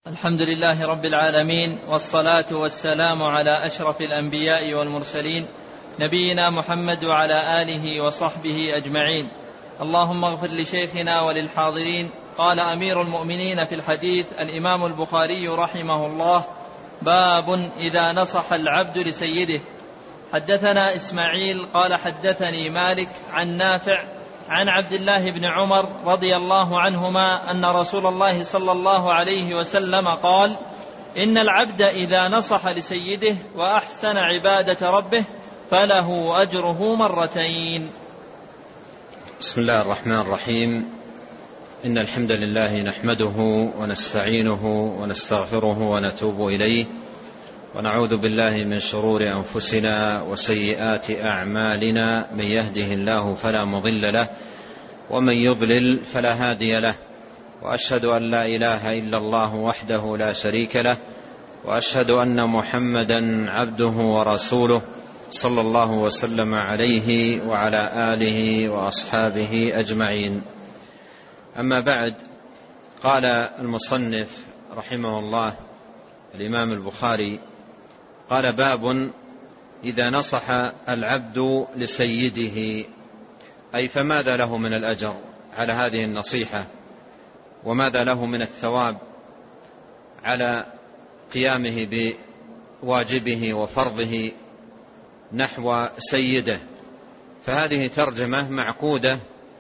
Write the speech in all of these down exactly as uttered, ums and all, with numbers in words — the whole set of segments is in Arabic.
الحمد لله رب العالمين، والصلاة والسلام على أشرف الأنبياء والمرسلين، نبينا محمد وعلى آله وصحبه أجمعين. اللهم اغفر لشيخنا وللحاضرين. قال أمير المؤمنين في الحديث الإمام البخاري رحمه الله: باب إذا نصح العبد لسيده. حدثنا إسماعيل قال حدثني مالك عن نافع عن عبد الله بن عمر رضي الله عنهما أن رسول الله صلى الله عليه وسلم قال: إن العبد إذا نصح لسيده وأحسن عبادة ربه فله أجره مرتين. بسم الله الرحمن الرحيم. إن الحمد لله نحمده ونستعينه ونستغفره ونتوب إليه، ونعوذ بالله من شرور أنفسنا وسيئات أعمالنا. من يهده الله فلا مضل له، ومن يضلل فلا هادي له، وأشهد أن لا إله إلا الله وحده لا شريك له، وأشهد أن محمدا عبده ورسوله صلى الله وسلم عليه وعلى آله وأصحابه أجمعين. أما بعد، قال المصنف رحمه الله الإمام البخاري: قال: باب إذا نصح العبد لسيده، أي فماذا له من الأجر على هذه النصيحة، وماذا له من الثواب على قيامه بواجبه وفرضه نحو سيده. فهذه ترجمة معقودة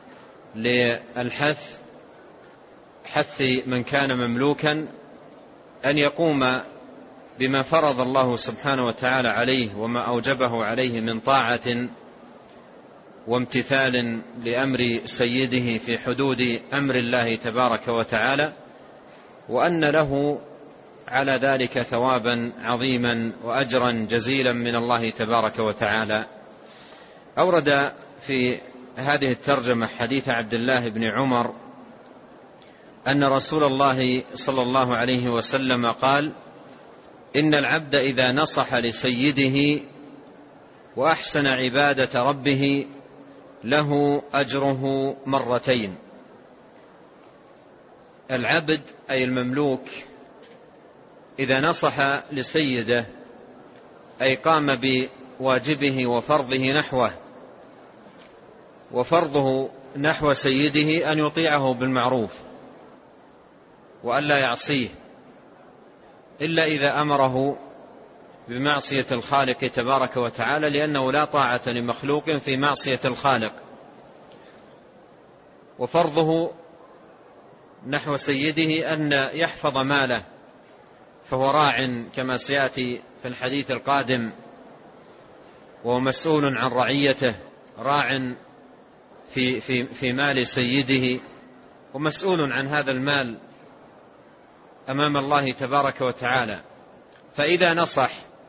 للحث حث من كان مملوكا أن يقوم بما فرض الله سبحانه وتعالى عليه وما أوجبه عليه من طاعة وامتثال لأمر سيده في حدود أمر الله تبارك وتعالى، وأن له على ذلك ثوابا عظيما وأجرا جزيلا من الله تبارك وتعالى. أورد في هذه الترجمة حديث عبد الله بن عمر أن رسول الله صلى الله عليه وسلم قال: إن العبد إذا نصح لسيده وأحسن عبادة ربه له أجره مرتين. العبد أي المملوك إذا نصح لسيده أي قام بواجبه وفرضه نحوه، وفرضه نحو سيده أن يطيعه بالمعروف وأن لا يعصيه إلا إذا أمره بمعصية الخالق تبارك وتعالى، لأنه لا طاعة لمخلوق في معصية الخالق. وفرضه نحو سيده أن يحفظ ماله، فهو راع كما سيأتي في الحديث القادم، وهو مسؤول عن رعيته، راع في, في, في مال سيده، ومسؤول عن هذا المال أمام الله تبارك وتعالى. فإذا نصح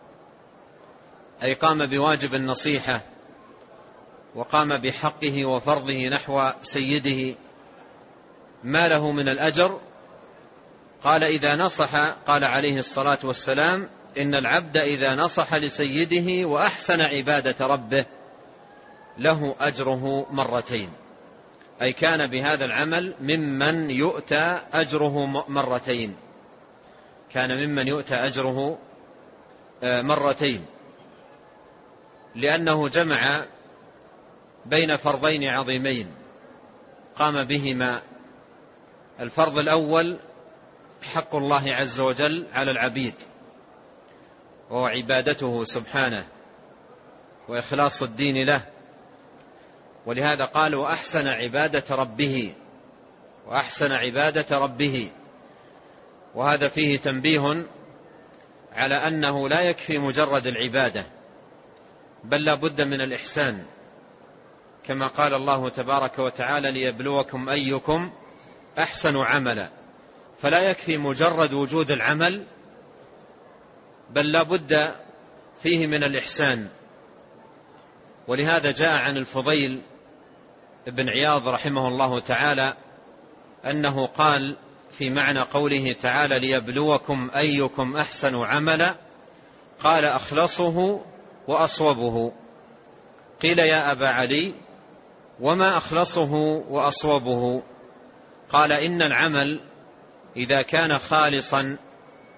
أي قام بواجب النصيحة وقام بحقه وفرضه نحو سيده، ما له من الأجر؟ قال: إذا نصح، قال عليه الصلاة والسلام: إن العبد إذا نصح لسيده وأحسن عبادة ربه له أجره مرتين، أي كان بهذا العمل ممن يؤتى أجره مرتين، كان ممن يؤتى أجره مرتين، لأنه جمع بين فرضين عظيمين قام بهما. الفرض الأول حق الله عز وجل على العبيد، وهو عبادته سبحانه وإخلاص الدين له، ولهذا قال: وأحسن عبادة ربه، وأحسن عبادة ربه. وهذا فيه تنبيه على أنه لا يكفي مجرد العبادة، بل لا بد من الإحسان، كما قال الله تبارك وتعالى: ليبلوكم أيكم أحسن عملا. فلا يكفي مجرد وجود العمل، بل لا بد فيه من الإحسان. ولهذا جاء عن الفضيل بن عياض رحمه الله تعالى أنه قال في معنى قوله تعالى: ليبلوكم أيكم أحسن عملا، قال: أخلصه وأصوبه. قيل: يا أبا علي، وما أخلصه وأصوبه؟ قال: إن العمل إذا كان خالصا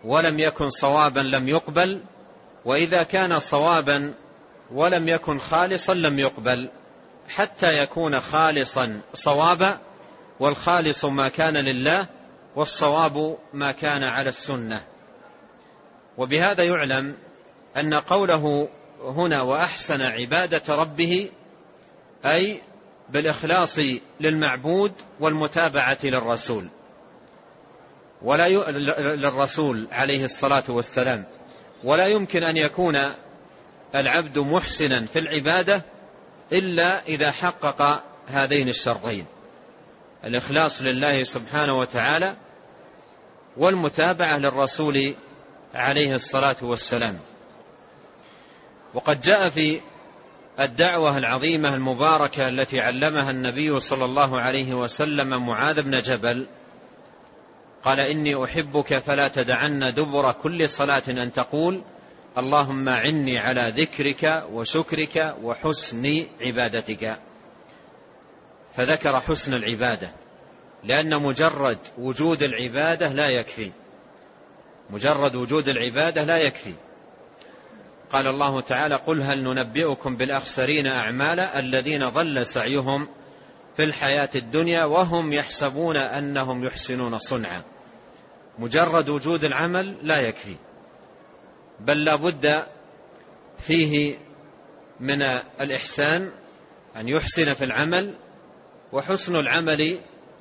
ولم يكن صوابا لم يقبل، وإذا كان صوابا ولم يكن خالصا لم يقبل، حتى يكون خالصا صوابا، والخالص ما كان لله، والصواب ما كان على السنة. وبهذا يعلم أن قوله هنا وأحسن عبادة ربه أي بالإخلاص للمعبود والمتابعة للرسول، ولا ي... للرسول عليه الصلاة والسلام. ولا يمكن أن يكون العبد محسنا في العبادة إلا إذا حقق هذين الشرطين: الإخلاص لله سبحانه وتعالى والمتابعة للرسول عليه الصلاة والسلام. وقد جاء في الدعوة العظيمة المباركة التي علمها النبي صلى الله عليه وسلم معاذ بن جبل، قال: إني أحبك فلا تدعن دبر كل صلاة أن تقول اللهم أعني على ذكرك وشكرك وحسن عبادتك. فذكر حسن العبادة، لأن مجرد وجود العبادة لا يكفي، مجرد وجود العبادة لا يكفي. قال الله تعالى: قل هل ننبئكم بالأخسرين أعمالا الذين ضل سعيهم في الحياة الدنيا وهم يحسبون أنهم يحسنون صنعا. مجرد وجود العمل لا يكفي، بل لا بد فيه من الإحسان، أن يحسن في العمل، وحسن العمل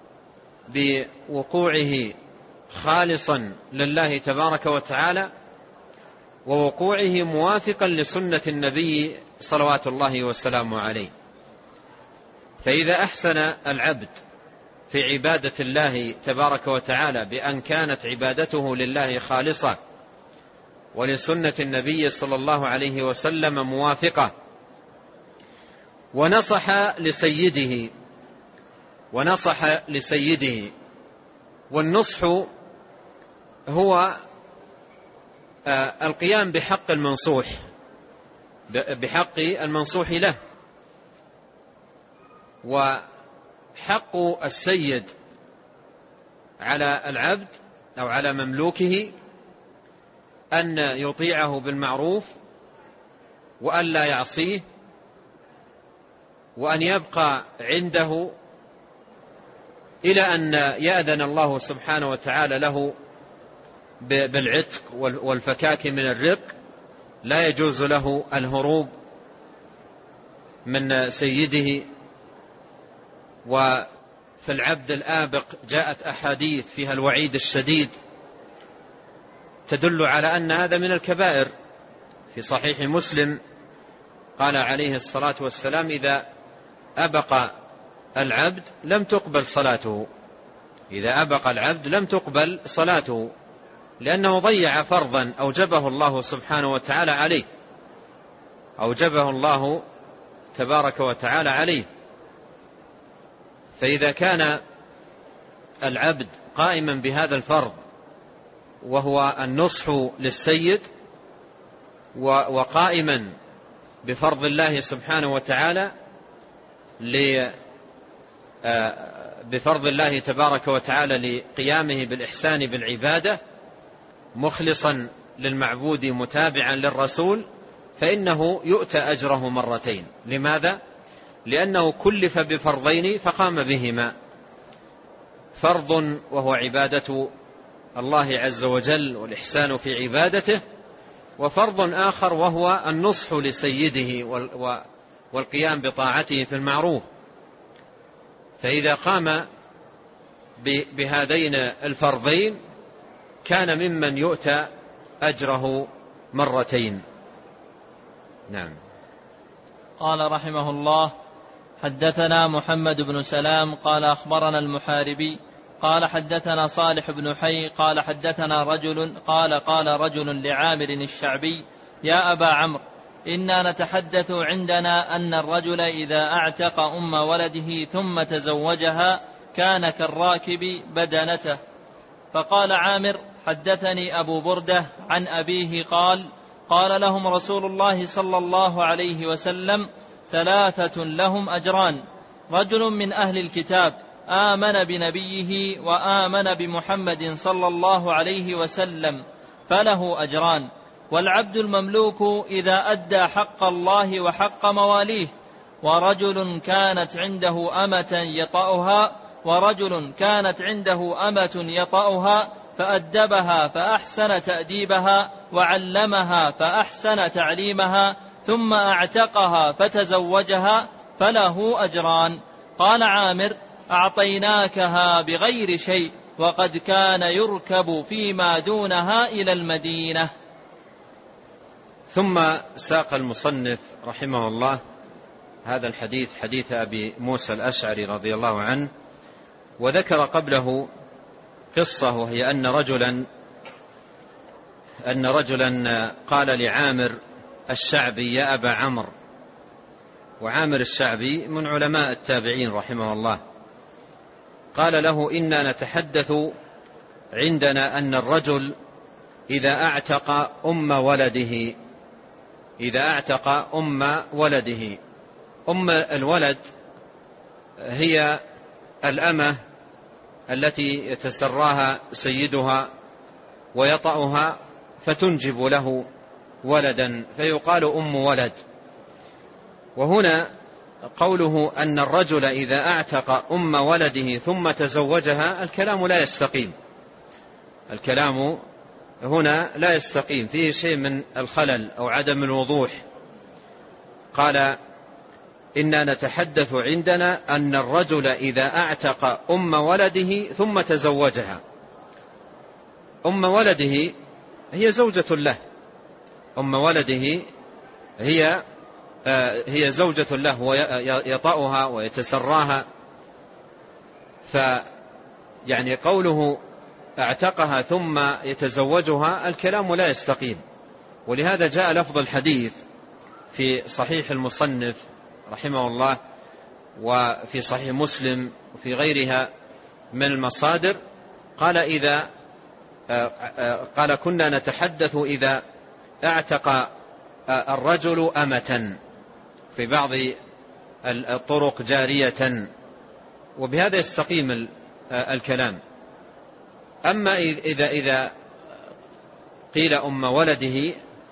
بوقوعه خالصا لله تبارك وتعالى، ووقوعه موافقا لسنة النبي صلوات الله وسلامه عليه. فإذا أحسن العبد في عبادة الله تبارك وتعالى بأن كانت عبادته لله خالصة ولسنة النبي صلى الله عليه وسلم موافقة، ونصح لسيده ونصح لسيده والنصح هو القيام بحق المنصوح بحق المنصوح له. وحق السيد على العبد أو على مملوكه أن يطيعه بالمعروف وأن لا يعصيه، وأن يبقى عنده إلى أن يأذن الله سبحانه وتعالى له بالعتق والفكاك من الرق. لا يجوز له الهروب من سيده. وفي العبد الآبق جاءت أحاديث فيها الوعيد الشديد تدل على أن هذا من الكبائر. في صحيح مسلم قال عليه الصلاة والسلام: إذا أبق العبد لم تقبل صلاته، إذا أبق العبد لم تقبل صلاته، لأنه ضيع فرضا أوجبه الله سبحانه وتعالى عليه، أوجبه الله تبارك وتعالى عليه. فإذا كان العبد قائما بهذا الفرض وهو النصح للسيد، وقائما بفرض الله سبحانه وتعالى بفرض الله تبارك وتعالى لقيامه بالإحسان بالعبادة، مخلصا للمعبود متابعا للرسول، فإنه يؤتى أجره مرتين. لماذا؟ لأنه كلف بفرضين فقام بهما: فرض وهو عبادة الله عز وجل والإحسان في عبادته، وفرض آخر وهو النصح لسيده والقيام بطاعته في المعروف. فإذا قام بهذين الفرضين كان ممن يؤتى أجره مرتين. نعم. قال رحمه الله: حدثنا محمد بن سلام قال أخبرنا المحاربي قال حدثنا صالح بن حي قال حدثنا رجل قال قال رجل لعامر الشعبي: يا أبا عمرو، إنا نتحدث عندنا أن الرجل إذا أعتق أم ولده ثم تزوجها كان كالراكب بدنته. فقال عامر: حدثني أبو بردة عن أبيه قال: قال لهم رسول الله صلى الله عليه وسلم: ثلاثة لهم أجران: رجل من أهل الكتاب آمن بنبيه وآمن بمحمد صلى الله عليه وسلم فله أجران. والعبد المملوك إذا أدى حق الله وحق مواليه، ورجل كانت عنده أمة يطأها ورجل كانت عنده أمة يطأها فأدبها فأحسن تأديبها وعلمها فأحسن تعليمها ثم أعتقها فتزوجها فله أجران. قال عامر: أعطيناكها بغير شيء، وقد كان يركب فيما دونها إلى المدينة. ثم ساق المصنف رحمه الله هذا الحديث، حديث أبي موسى الأشعري رضي الله عنه، وذكر قبله قصة، وهي أن رجلا أن رجلا قال لعامر الشعبي: يا أبا عمرو. وعامر الشعبي من علماء التابعين رحمه الله. قال له: إنا نتحدث عندنا أن الرجل إذا أعتق أم ولده إذا أعتق أم ولده أم الولد هي الأمة التي يتسراها سيدها ويطأها فتنجب له ولدا، فيقال أم ولد. وهنا قوله أن الرجل إذا أعتق أم ولده ثم تزوجها، الكلام لا يستقيم الكلام هنا لا يستقيم، فيه شيء من الخلل أو عدم الوضوح. قال: إنا نتحدث عندنا أن الرجل إذا أعتق أم ولده ثم تزوجها. أم ولده هي زوجة له، أم ولده هي هي زوجة له ويطأها ويتسراها، فيعني قوله اعتقها ثم يتزوجها الكلام لا يستقيم. ولهذا جاء لفظ الحديث في صحيح المصنف رحمه الله وفي صحيح مسلم وفي غيرها من المصادر، قال إذا قال: كنا نتحدث إذا اعتق الرجل أمة، في بعض الطرق جارية، وبهذا يستقيم الكلام. أما إذا إذا قيل أم ولده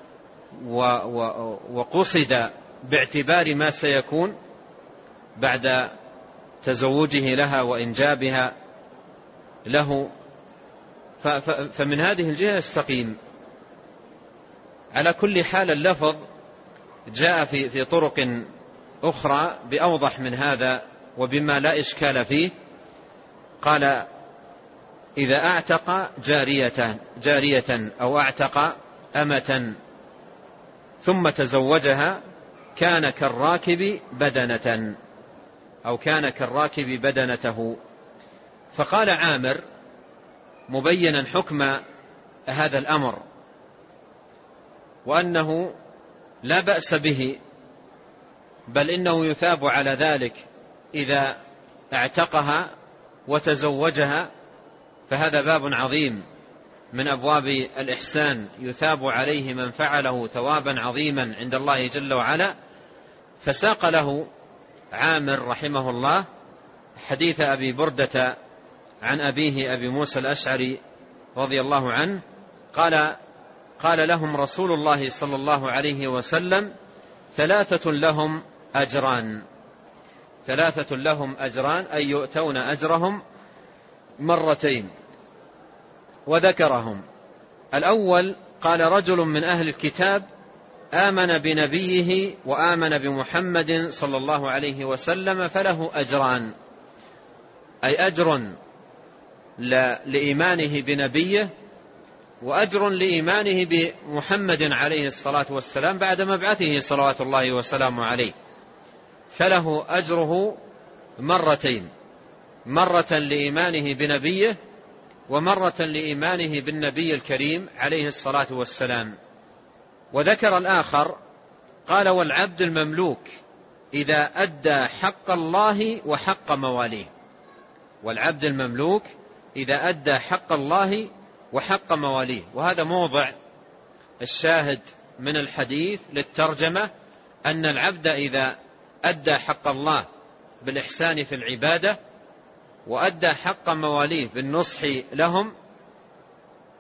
وقصد باعتبار ما سيكون بعد تزوجه لها وإنجابها له، فمن هذه الجهة يستقيم. على كل حال اللفظ جاء في في طرق أخرى بأوضح من هذا وبما لا إشكال فيه. قال: إذا أعتق جارية جارية أو أعتق أمة ثم تزوجها كان كالراكب بدنة أو كان كالراكب بدنته. فقال عامر مبينا حكم هذا الأمر وأنه لا بأس به، بل إنه يثاب على ذلك إذا اعتقها وتزوجها، فهذا باب عظيم من أبواب الإحسان يثاب عليه من فعله ثوابا عظيما عند الله جل وعلا. فساق له عامر رحمه الله حديث أبي بردة عن أبيه أبي موسى الأشعري رضي الله عنه قال: قال لهم رسول الله صلى الله عليه وسلم: ثلاثة لهم أجران ثلاثة لهم أجران أي يؤتون أجرهم مرتين. وذكرهم: الأول قال: رجل من أهل الكتاب آمن بنبيه وآمن بمحمد صلى الله عليه وسلم فله أجران، أي أجر لإيمانه بنبيه وأجر لإيمانه بمحمد عليه الصلاة والسلام بعد مبعثه صلوات الله وسلامه عليه، فله أجره مرتين، مرة لإيمانه بنبيه ومرة لإيمانه بالنبي الكريم عليه الصلاة والسلام. وذكر الآخر قال: والعبد المملوك إذا أدى حق الله وحق مواليه. والعبد المملوك إذا أدى حق الله وحق مواليه. وهذا موضع الشاهد من الحديث للترجمة، أن العبد إذا أدى حق الله بالإحسان في العبادة وأدى حق مواليه بالنصح لهم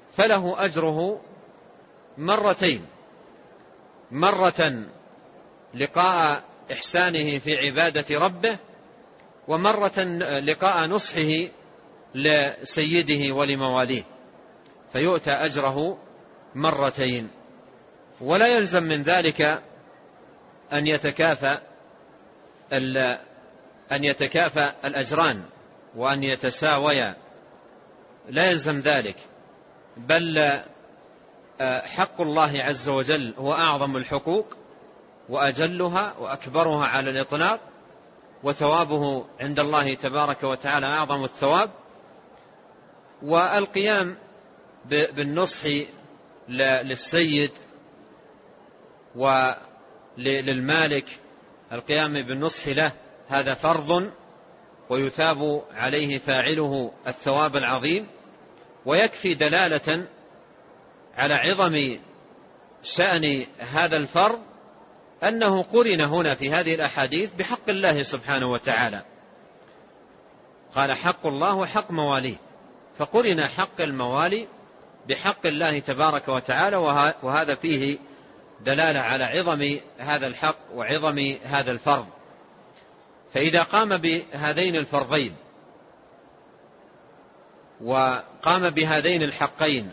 فله أجره مرتين: مرة لقاء إحسانه في عبادة ربه، ومرة لقاء نصحه لسيده ولمواليه، فيؤتى أجره مرتين. ولا يلزم من ذلك أن يتكافى أن يتكافى الأجران وأن يتساويا، لا يلزم ذلك، بل حق الله عز وجل هو أعظم الحقوق وأجلها وأكبرها على الإطلاق، وثوابه عند الله تبارك وتعالى أعظم الثواب. والقيام بالنصح للسيد وللمالك، القيام بالنصح له هذا فرض ويثاب عليه فاعله الثواب العظيم. ويكفي دلالة على عظم شأن هذا الفرض أنه قرن هنا في هذه الأحاديث بحق الله سبحانه وتعالى، قال حق الله وحق مواليه، فقرن حق الموالي بحق الله تبارك وتعالى، وهذا فيه دلالة على عظم هذا الحق وعظم هذا الفرض. فإذا قام بهذين الفرضين وقام بهذين الحقين،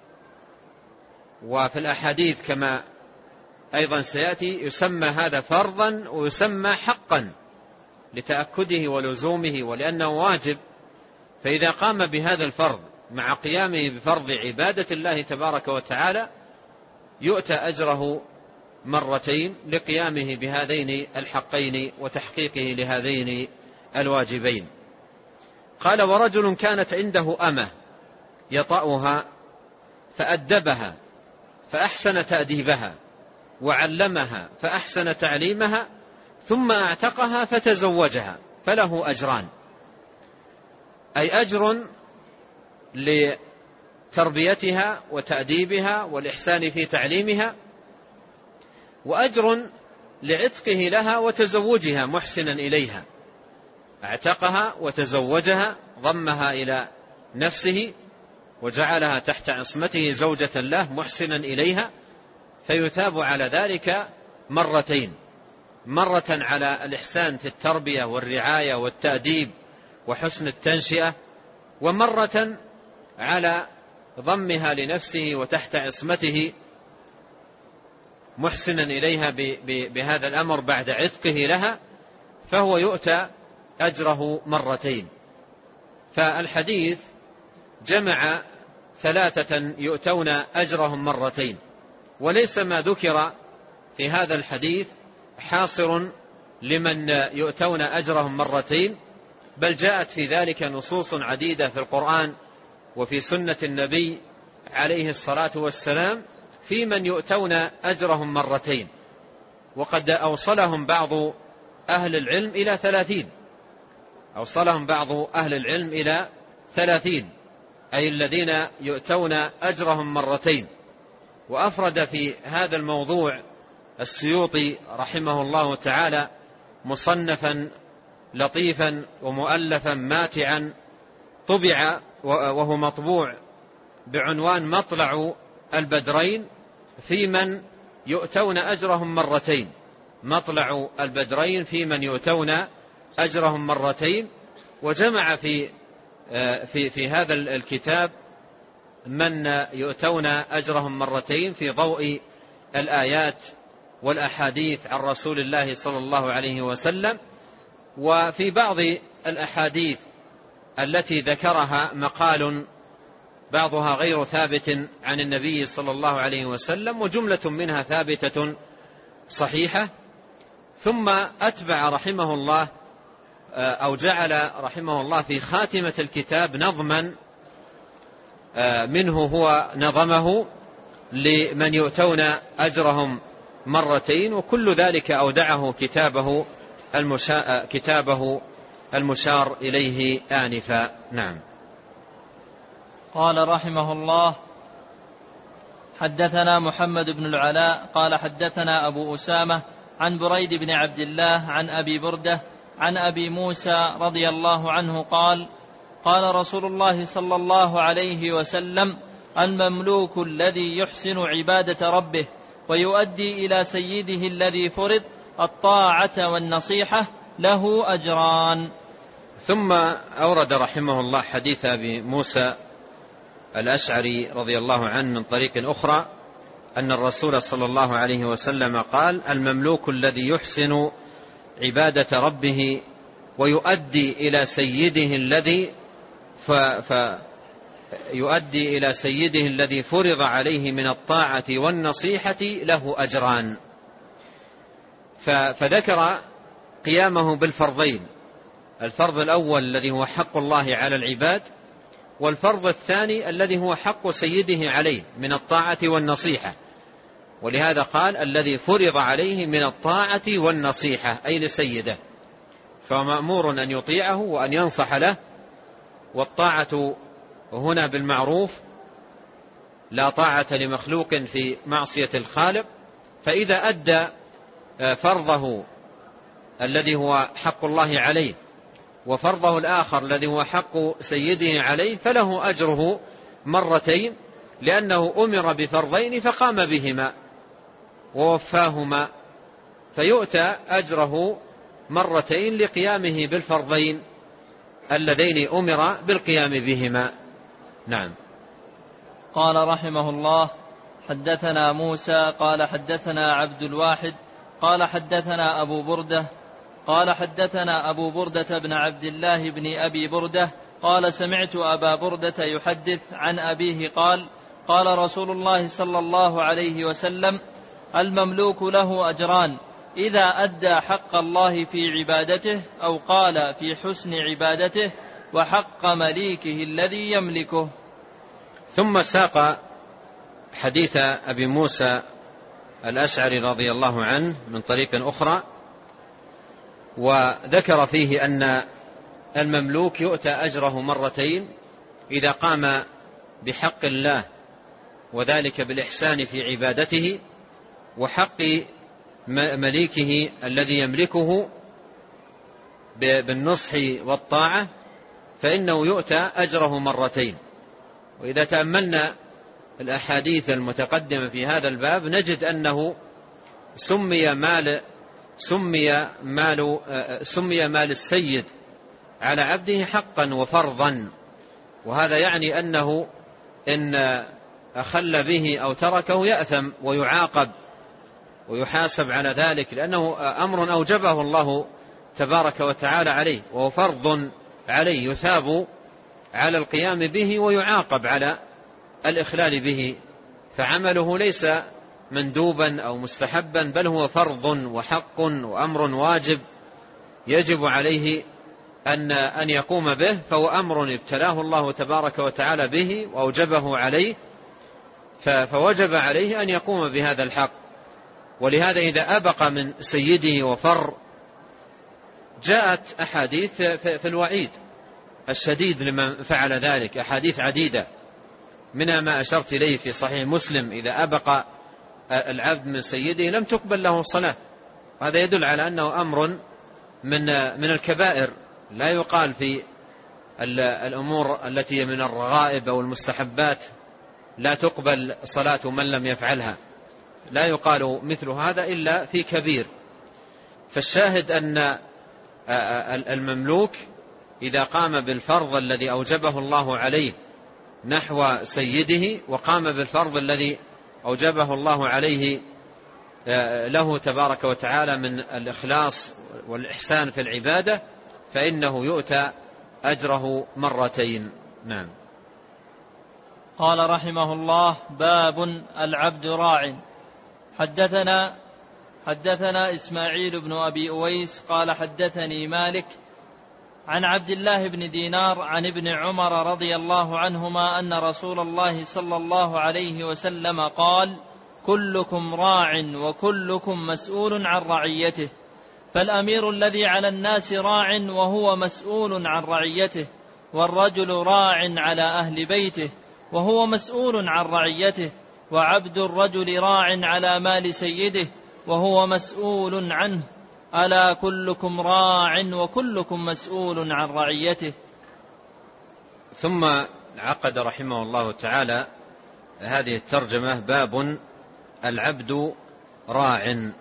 وفي الأحاديث كما أيضا سيأتي يسمى هذا فرضا ويسمى حقا لتأكده ولزومه ولأنه واجب. فإذا قام بهذا الفرض مع قيامه بفرض عبادة الله تبارك وتعالى يؤتى أجره مرتين لقيامه بهذين الحقين وتحقيقه لهذين الواجبين. قال: ورجل كانت عنده أمة يطأها فأدبها فأحسن تأديبها وعلمها فأحسن تعليمها ثم أعتقها فتزوجها فله أجران، أي أجر لتربيتها وتأديبها والإحسان في تعليمها، وأجر لعتقه لها وتزوجها محسنا إليها. اعتقها وتزوجها، ضمها إلى نفسه وجعلها تحت عصمته زوجة له محسنا إليها، فيثاب على ذلك مرتين: مرة على الإحسان في التربية والرعاية والتأديب وحسن التنشئة، ومرة على ضمها لنفسه وتحت عصمته محسنا إليها بهذا الأمر بعد عتقه لها، فهو يؤتى أجره مرتين. فالحديث جمع ثلاثة يؤتون أجرهم مرتين، وليس ما ذكر في هذا الحديث حاصر لمن يؤتون أجرهم مرتين، بل جاءت في ذلك نصوص عديدة في القرآن وفي سنة النبي عليه الصلاة والسلام في من يؤتون أجرهم مرتين. وقد أوصلهم بعض أهل العلم إلى ثلاثين أوصلهم بعض أهل العلم إلى ثلاثين أي الذين يؤتون أجرهم مرتين. وأفرد في هذا الموضوع السيوطي رحمه الله تعالى مصنفا لطيفا ومؤلفا ماتعا طبع وهو مطبوع بعنوان مطلع البدرين في من يؤتون أجرهم مرتين. مطلع البدرين في من يؤتون أجرهم مرتين. وجمع في في في هذا الكتاب من يؤتون أجرهم مرتين في ضوء الآيات والأحاديث عن رسول الله صلى الله عليه وسلم. وفي بعض الأحاديث التي ذكرها مقال بعضها غير ثابت عن النبي صلى الله عليه وسلم، وجملة منها ثابتة صحيحة. ثم أتبع رحمه الله أو جعل رحمه الله في خاتمة الكتاب نظما منه هو نظمه لمن يؤتون أجرهم مرتين، وكل ذلك أودعه كتابه المشا... كتابه المشار إليه آنفا. نعم. قال رحمه الله: حدثنا محمد بن العلاء قال حدثنا أبو أسامة عن بريد بن عبد الله عن أبي بردة عن أبي موسى رضي الله عنه قال: قال رسول الله صلى الله عليه وسلم: المملوك الذي يحسن عبادة ربه ويؤدي إلى سيده الذي فرض الطاعة والنصيحة له أجران. ثم أورد رحمه الله حديث أبي موسى الأشعري رضي الله عنه من طريق أخرى أن الرسول صلى الله عليه وسلم قال: المملوك الذي يحسن عبادة ربه ويؤدي إلى سيده الذي ف... ف... يؤدي إلى سيده الذي فرض عليه من الطاعة والنصيحة له أجران. ف... فذكر قيامه بالفرضين: الفرض الأول الذي هو حق الله على العباد، والفرض الثاني الذي هو حق سيده عليه من الطاعة والنصيحة. ولهذا قال: الذي فرض عليه من الطاعة والنصيحة، أي لسيده، فمأمور أن يطيعه وأن ينصح له. والطاعة هنا بالمعروف، لا طاعة لمخلوق في معصية الخالق. فإذا أدى فرضه الذي هو حق الله عليه وفرضه الآخر الذي هو حق سيده عليه فله أجره مرتين، لأنه أمر بفرضين فقام بهما ووفاهما، فيؤتى أجره مرتين لقيامه بالفرضين اللذين أمر بالقيام بهما. نعم. قال رحمه الله: حدثنا موسى قال حدثنا عبد الواحد قال حدثنا أبو بردة قال حدثنا أبو بردة بن عبد الله بن أبي بردة قال: سمعت أبا بردة يحدث عن أبيه قال: قال رسول الله صلى الله عليه وسلم: المملوك له أجران: إذا أدى حق الله في عبادته، أو قال في حسن عبادته، وحق مليكه الذي يملكه. ثم ساق حديث أبي موسى الأشعري رضي الله عنه من طريق أخرى، وذكر فيه أن المملوك يؤتى أجره مرتين إذا قام بحق الله، وذلك بالإحسان في عبادته، وحق مليكه الذي يملكه بالنصح والطاعة، فإنه يؤتى أجره مرتين. وإذا تأملنا الأحاديث المتقدمة في هذا الباب نجد أنه سمي مال سمي مال سمي مال السيد على عبده حقا وفرضا، وهذا يعني أنه إن أخل به أو تركه يأثم ويعاقب ويحاسب على ذلك، لأنه أمر أوجبه الله تبارك وتعالى عليه، وهو فرض عليه يثاب على القيام به ويعاقب على الإخلال به. فعمله ليس مندوبا أو مستحبا، بل هو فرض وحق وأمر واجب يجب عليه أن أن يقوم به، فهو أمر ابتلاه الله تبارك وتعالى به وأوجبه عليه، فوجب عليه أن يقوم بهذا الحق. ولهذا إذا أبق من سيده وفر جاءت أحاديث في الوعيد الشديد لمن فعل ذلك، أحاديث عديدة، منها ما أشرت إليه في صحيح مسلم: إذا أبق العبد من سيده لم تقبل له صلاة. هذا يدل على أنه أمر من من الكبائر، لا يقال في الأمور التي من الرغائب أو المستحبات لا تقبل صلاة من لم يفعلها، لا يقال مثل هذا إلا في كبير. فالشاهد أن المملوك إذا قام بالفرض الذي أوجبه الله عليه نحو سيده، وقام بالفرض الذي أوجبه الله عليه له تبارك وتعالى من الإخلاص والإحسان في العبادة، فإنه يؤتى أجره مرتين. نعم. قال رحمه الله: باب العبد راع. حدثنا حدثنا إسماعيل بن أبي أويس قال حدثني مالك عن عبد الله بن دينار عن ابن عمر رضي الله عنهما أن رسول الله صلى الله عليه وسلم قال: كلكم راع وكلكم مسؤول عن رعيته، فالأمير الذي على الناس راع وهو مسؤول عن رعيته، والرجل راع على أهل بيته وهو مسؤول عن رعيته، وعبد الرجل راع على مال سيده وهو مسؤول عنه، ألا كلكم راع وكلكم مسؤول عن رعيته. ثم عقد رحمه الله تعالى هذه الترجمة باب العبد راع.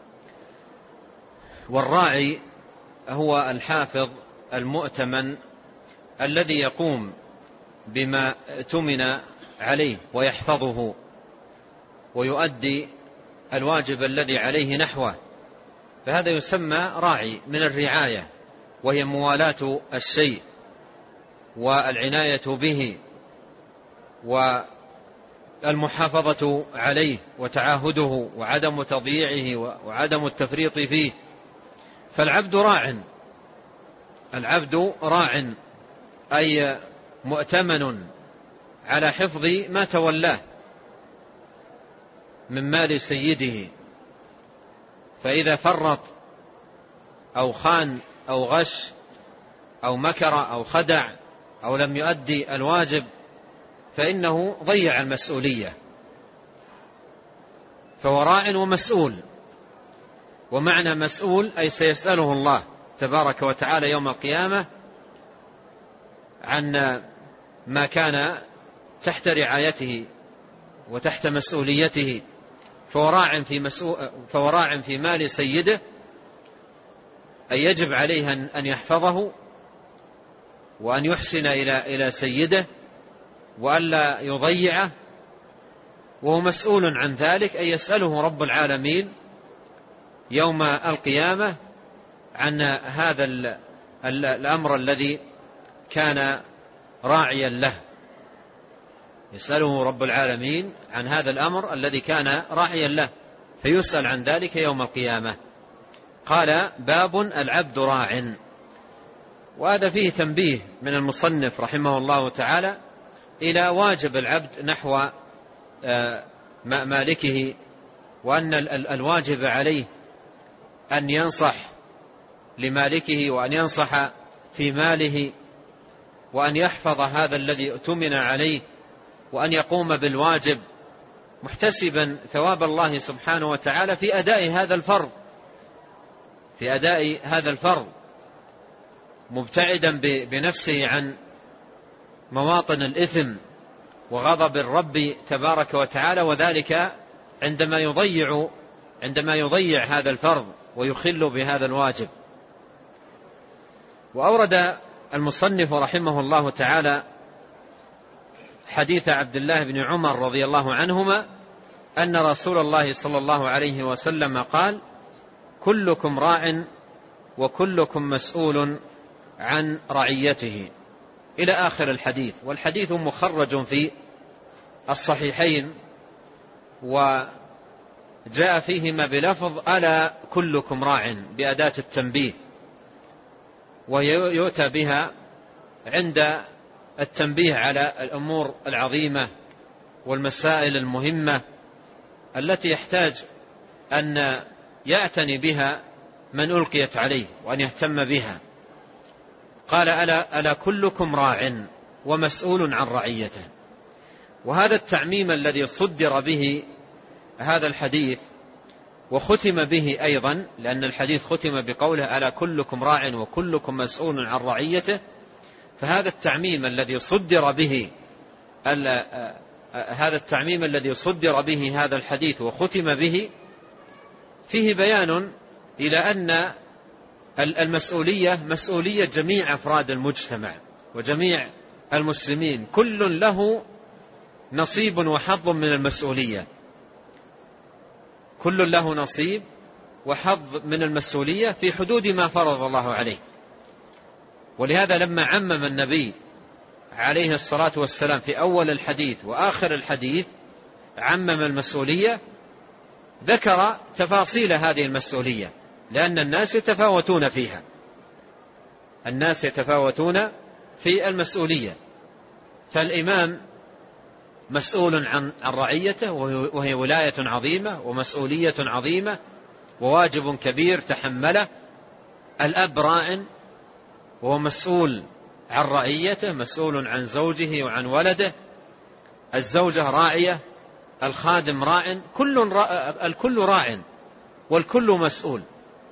والراعي هو الحافظ المؤتمن الذي يقوم بما اؤتمن عليه ويحفظه ويؤدي الواجب الذي عليه نحوه، فهذا يسمى راعي من الرعاية، وهي موالاة الشيء والعناية به والمحافظة عليه وتعاهده وعدم تضييعه وعدم التفريط فيه. فالعبد راع، العبد راع أي مؤتمن على حفظ ما تولاه من مال سيده، فإذا فرط أو خان أو غش أو مكر أو خدع أو لم يؤدي الواجب فإنه ضيع المسؤولية، فهو راع ومسؤول. ومعنى مسؤول أي سيسأله الله تبارك وتعالى يوم القيامة عن ما كان تحت رعايته وتحت مسؤوليته. فهو راع في, مسؤول فهو راع في مال سيده، أي يجب عليه أن يحفظه وأن يحسن إلى إلى سيده وألا يضيعه، وهو مسؤول عن ذلك، أي يسأله رب العالمين يوم القيامة عن هذا الأمر الذي كان راعيا له. يسأله رب العالمين عن هذا الأمر الذي كان راعيا له، فيسأل عن ذلك يوم القيامة. قال باب العبد راع. وهذا فيه تنبيه من المصنف رحمه الله تعالى إلى واجب العبد نحو مالكه، وأن الواجب عليه أن ينصح لمالكه وأن ينصح في ماله وأن يحفظ هذا الذي اؤتمن عليه وأن يقوم بالواجب محتسبا ثواب الله سبحانه وتعالى في أداء هذا الفرض في أداء هذا الفرض مبتعدا بنفسه عن مواطن الإثم وغضب الرب تبارك وتعالى، وذلك عندما يضيع عندما يضيع هذا الفرض ويخل بهذا الواجب. وأورد المصنف رحمه الله تعالى حديث عبد الله بن عمر رضي الله عنهما أن رسول الله صلى الله عليه وسلم قال: كلكم راع وكلكم مسؤول عن رعيته، إلى آخر الحديث. والحديث مخرج في الصحيحين وجاء فيهما بلفظ ألا كلكم راع بأداة التنبيه، ويؤتى بها عند التنبيه على الأمور العظيمة والمسائل المهمة التي يحتاج أن يعتني بها من ألقيت عليه وأن يهتم بها. قال ألا, ألا كلكم راع ومسؤول عن رعيته. وهذا التعميم الذي صدر به هذا الحديث وختم به أيضا، لأن الحديث ختم بقوله ألا كلكم راع وكلكم مسؤول عن رعيته، فهذا التعميم الذي صدر به هذا التعميم الذي صدر به هذا الحديث وختم به فيه بيان إلى أن المسؤولية مسؤولية جميع أفراد المجتمع وجميع المسلمين، كل له نصيب وحظ من المسؤولية، كل له نصيب وحظ من المسؤولية في حدود ما فرض الله عليه. ولهذا لما عمم النبي عليه الصلاة والسلام في أول الحديث وآخر الحديث عمم المسؤولية، ذكر تفاصيل هذه المسؤولية، لأن الناس يتفاوتون فيها، الناس يتفاوتون في المسؤولية. فالإمام مسؤول عن رعيته وهي ولاية عظيمة ومسؤولية عظيمة وواجب كبير تحمله. الأب راع وهو مسؤول عن رعيته، مسؤول عن زوجه وعن ولده. الزوجة راعية، الخادم راع، كل را... الكل راع والكل مسؤول.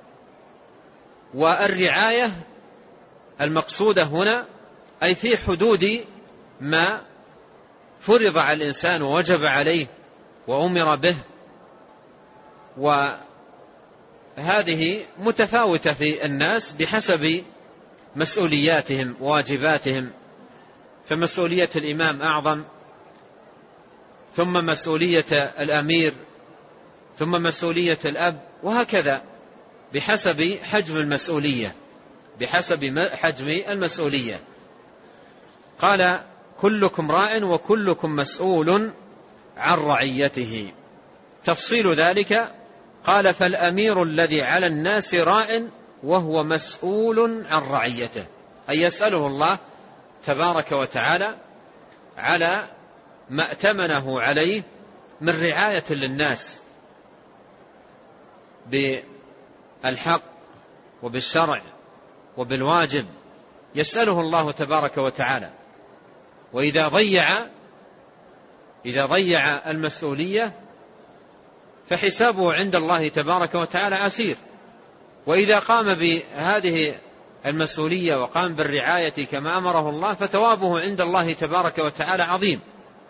والرعاية المقصودة هنا أي في حدود ما فرض على الإنسان ووجب عليه وأمر به، وهذه متفاوتة في الناس بحسب مسؤولياتهم وواجباتهم، فمسؤولية الإمام أعظم، ثم مسؤولية الأمير، ثم مسؤولية الأب، وهكذا بحسب حجم المسؤولية بحسب حجم المسؤولية. قال كلكم راع وكلكم مسؤول عن رعيته. تفصيل ذلك قال فالأمير الذي على الناس راع وهو مسؤول عن رعيته، أي يسأله الله تبارك وتعالى على ما ائتمنه عليه من رعاية للناس بالحق وبالشرع وبالواجب، يسأله الله تبارك وتعالى. وإذا ضيع إذا ضيع المسؤولية فحسابه عند الله تبارك وتعالى عسير، وإذا قام بهذه المسؤولية وقام بالرعاية كما أمره الله فثوابه عند الله تبارك وتعالى عظيم.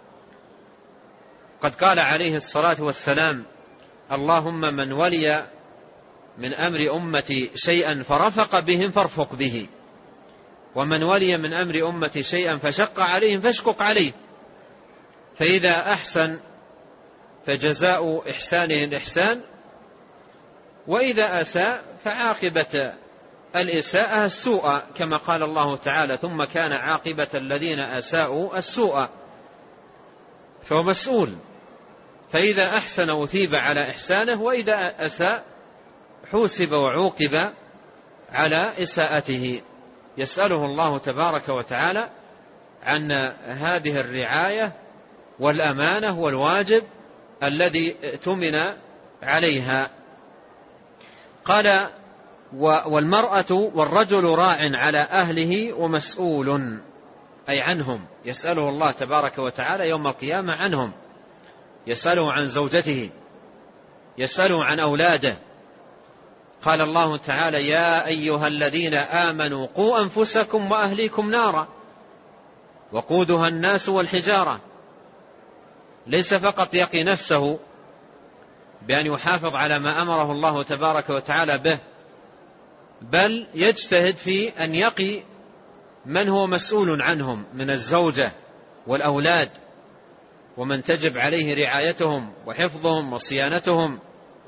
قد قال عليه الصلاة والسلام اللهم من ولي من أمر أمتي شيئا فرفق بهم فارفق به، ومن ولي من أمر أمتي شيئا فشق عليهم فاشقق عليه. فإذا أحسن فجزاء إحسانه الإحسان، وإذا أساء فعاقبة الإساءة السوء، كما قال الله تعالى ثم كان عاقبة الذين أساءوا السوء. فهو مسؤول، فإذا أحسن أثيب على إحسانه، وإذا أساء حوسب وعوقب على إساءته. يسأله الله تبارك وتعالى عن هذه الرعاية والأمانة والواجب الذي اؤتمن عليها. قال والمرأة والرجل راع على أهله ومسؤول، أي عنهم، يسأله الله تبارك وتعالى يوم القيامة عنهم، يسأله عن زوجته، يسأله عن أولاده. قال الله تعالى يا أيها الذين آمنوا قوا أنفسكم وأهليكم نارا وقودها الناس والحجارة. ليس فقط يقي نفسه بأن يحافظ على ما أمره الله تبارك وتعالى به، بل يجتهد في أن يقي من هو مسؤول عنهم من الزوجة والأولاد، ومن تجب عليه رعايتهم وحفظهم وصيانتهم.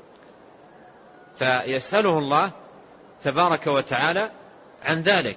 فيسأله الله تبارك وتعالى عن ذلك.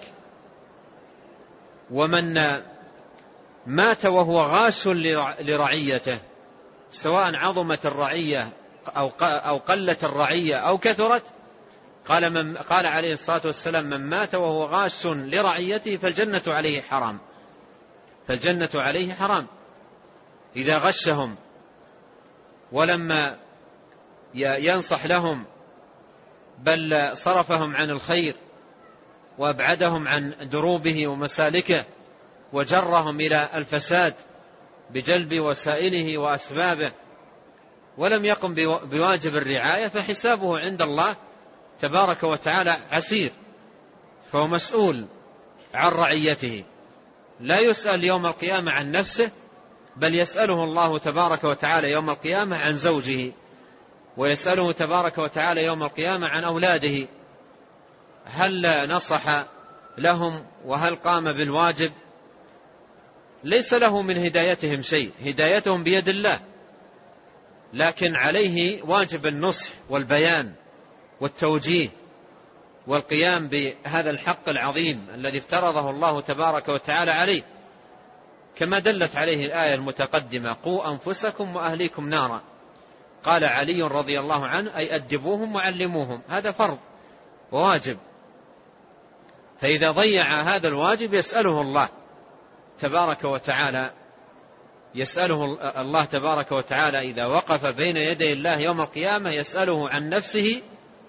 ومن مات وهو غاش لرعيته، سواء عظمت الرعية أو قلت الرعية أو كثرت، قال, من قال عليه الصلاة والسلام من مات وهو غاش لرعيته فالجنة عليه حرام، فالجنة عليه حرام. إذا غشهم ولما ينصح لهم بل صرفهم عن الخير وأبعدهم عن دروبه ومسالكه وجرهم إلى الفساد بجلب وسائله وأسبابه، ولم يقم بواجب الرعاية، فحسابه عند الله تبارك وتعالى عسير. فهو مسؤول عن رعيته، لا يسأل يوم القيامة عن نفسه، بل يسأله الله تبارك وتعالى يوم القيامة عن زوجه، ويسأله تبارك وتعالى يوم القيامة عن أولاده، هل نصح لهم وهل قام بالواجب؟ ليس له من هدايتهم شيء، هدايتهم بيد الله، لكن عليه واجب النصح والبيان والتوجيه والقيام بهذا الحق العظيم الذي افترضه الله تبارك وتعالى عليه، كما دلت عليه الآية المتقدمة قوا أنفسكم وأهليكم نارا. قال علي رضي الله عنه أي أدبوهم وعلموهم، هذا فرض وواجب. فإذا ضيع هذا الواجب يسأله الله تبارك وتعالى، يسأله الله تبارك وتعالى إذا وقف بين يدي الله يوم القيامة يسأله عن نفسه،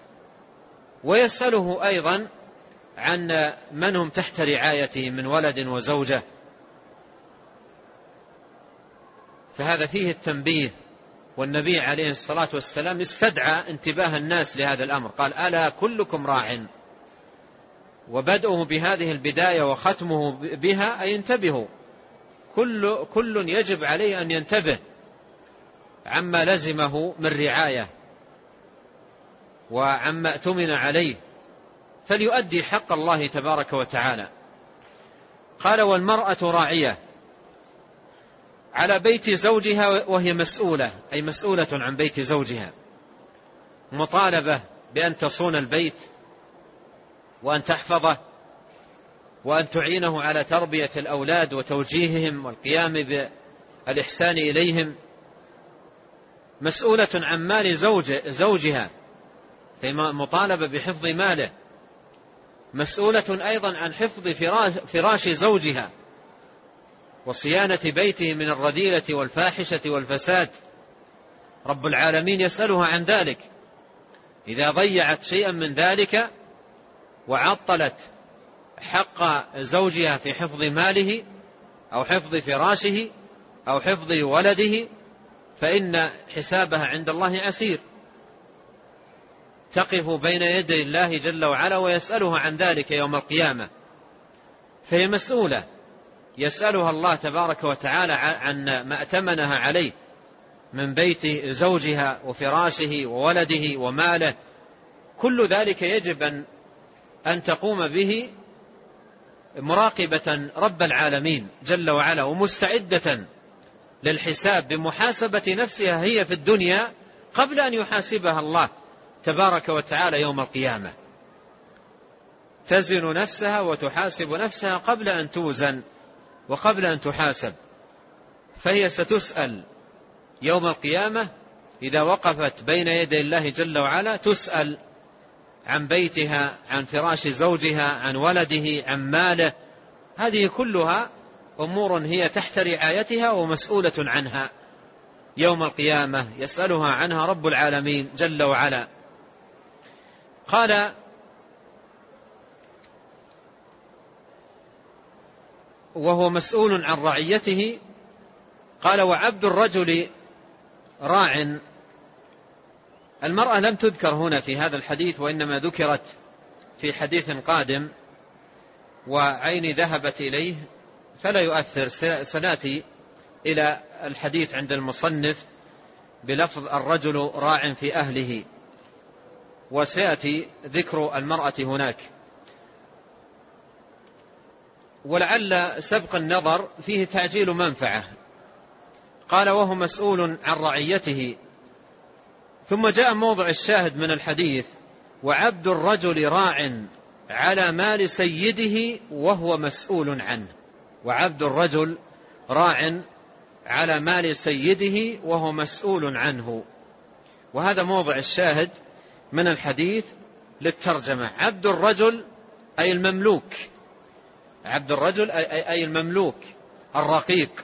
ويسأله أيضا عن من هم تحت رعايته من ولد وزوجة. فهذا فيه التنبيه، والنبي عليه الصلاة والسلام استدعى انتباه الناس لهذا الأمر، قال ألا كلكم راع. وبدأه بهذه البداية وختمه بها أي انتبهوا، كل, كل يجب عليه أن ينتبه عما لزمه من رعاية وعما اؤتمن عليه، فليؤدي حق الله تبارك وتعالى. قال: والمرأة راعية على بيت زوجها وهي مسؤولة، أي مسؤولة عن بيت زوجها، مطالبة بأن تصون البيت وأن تحفظه وأن تعينه على تربية الأولاد وتوجيههم والقيام بالإحسان إليهم، مسؤولة عن مال زوج زوجها، مطالبة بحفظ ماله، مسؤولة أيضا عن حفظ فراش زوجها وصيانة بيته من الرذيلة والفاحشة والفساد. رب العالمين يسألها عن ذلك. إذا ضيعت شيئا من ذلك وعطلت حق زوجها في حفظ ماله أو حفظ فراشه أو حفظ ولده فإن حسابها عند الله عسير، تقف بين يدي الله جل وعلا ويسألها عن ذلك يوم القيامة، فهي مسؤولة يسألها الله تبارك وتعالى عن ما أتمنها عليه من بيت زوجها وفراشه وولده وماله. كل ذلك يجب أن تقوم به مراقبة رب العالمين جل وعلا ومستعدة للحساب بمحاسبة نفسها هي في الدنيا قبل أن يحاسبها الله تبارك وتعالى يوم القيامة. تزن نفسها وتحاسب نفسها قبل أن توزن وقبل أن تحاسب، فهي ستسأل يوم القيامة إذا وقفت بين يدي الله جل وعلا، تسأل عن بيتها، عن فراش زوجها، عن ولده، عن ماله. هذه كلها أمور هي تحت رعايتها ومسؤولة عنها يوم القيامة، يسألها عنها رب العالمين جل وعلا. قال: وهو مسؤول عن رعيته. قال: وعبد الرجل راع. المرأة لم تذكر هنا في هذا الحديث، وإنما ذكرت في حديث قادم وعيني ذهبت إليه فلا يؤثر، سنأتي إلى الحديث عند المصنف بلفظ الرجل راع في أهله، وسيأتي ذكر المرأة هناك. ولعل سبق النظر فيه تعجيل منفعة. قال: وهو مسؤول عن رعيته. ثم جاء موضع الشاهد من الحديث: وعبد الرجل راع على مال سيده وهو مسؤول عنه. وعبد الرجل راع على مال سيده وهو مسؤول عنه. وهذا موضع الشاهد من الحديث للترجمة. عبد الرجل أي المملوك، عبد الرجل أي المملوك الرقيق،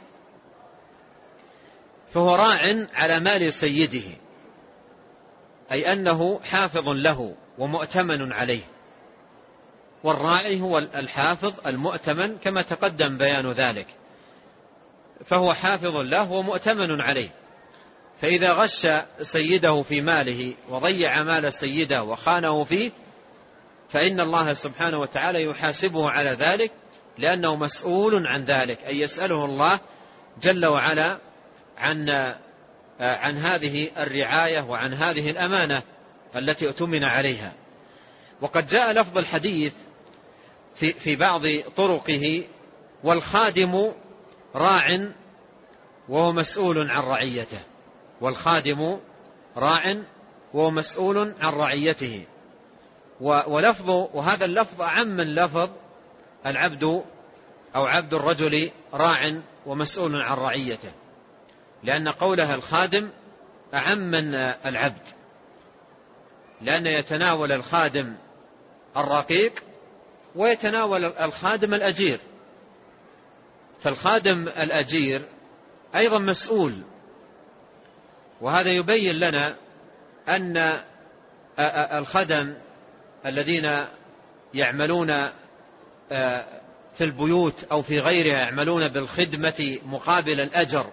فهو راع على مال سيده، أي أنه حافظ له ومؤتمن عليه. والراعي هو الحافظ المؤتمن كما تقدم بيان ذلك، فهو حافظ له ومؤتمن عليه. فإذا غش سيده في ماله وضيع مال سيده وخانه فيه فإن الله سبحانه وتعالى يحاسبه على ذلك، لأنه مسؤول عن ذلك، أي يسأله الله جل وعلا عن عن هذه الرعاية وعن هذه الأمانة التي اؤتمن عليها. وقد جاء لفظ الحديث في في بعض طرقه: والخادم راع وهو مسؤول عن رعيته. والخادم راع وهو مسؤول عن رعيته. ولفظ وهذا اللفظ أعم من لفظ العبد أو عبد الرجل راع ومسؤول عن رعيته، لأن قولها الخادم أعم من العبد، لأن يتناول الخادم الرقيق ويتناول الخادم الأجير. فالخادم الأجير أيضا مسؤول. وهذا يبين لنا أن الخدم الذين يعملون في البيوت أو في غيرها يعملون بالخدمة مقابل الأجر،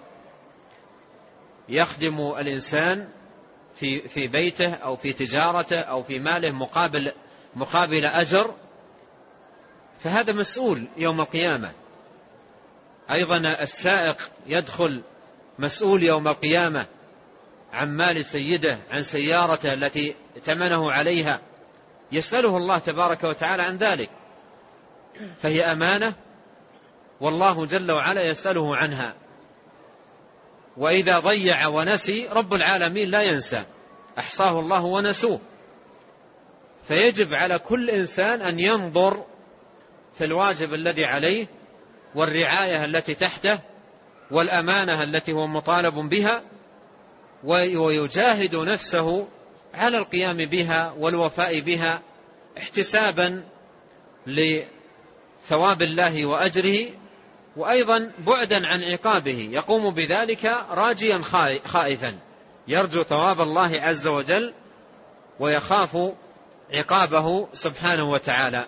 يخدم الإنسان في في بيته أو في تجارته أو في ماله مقابل مقابل أجر، فهذا مسؤول يوم القيامة. أيضا السائق يدخل مسؤول يوم القيامة عن مال سيده، عن سيارته التي ائتمنه عليها، يسأله الله تبارك وتعالى عن ذلك، فهي أمانة والله جل وعلا يسأله عنها. وإذا ضيع ونسي رب العالمين لا ينسى، أحصاه الله ونسوه. فيجب على كل إنسان أن ينظر في الواجب الذي عليه والرعاية التي تحته والأمانة التي هو مطالب بها، ويجاهد نفسه على القيام بها والوفاء بها احتسابا لثواب الله وأجره، وأيضا بعدا عن عقابه، يقوم بذلك راجيا خائفا، يرجو ثواب الله عز وجل ويخاف عقابه سبحانه وتعالى.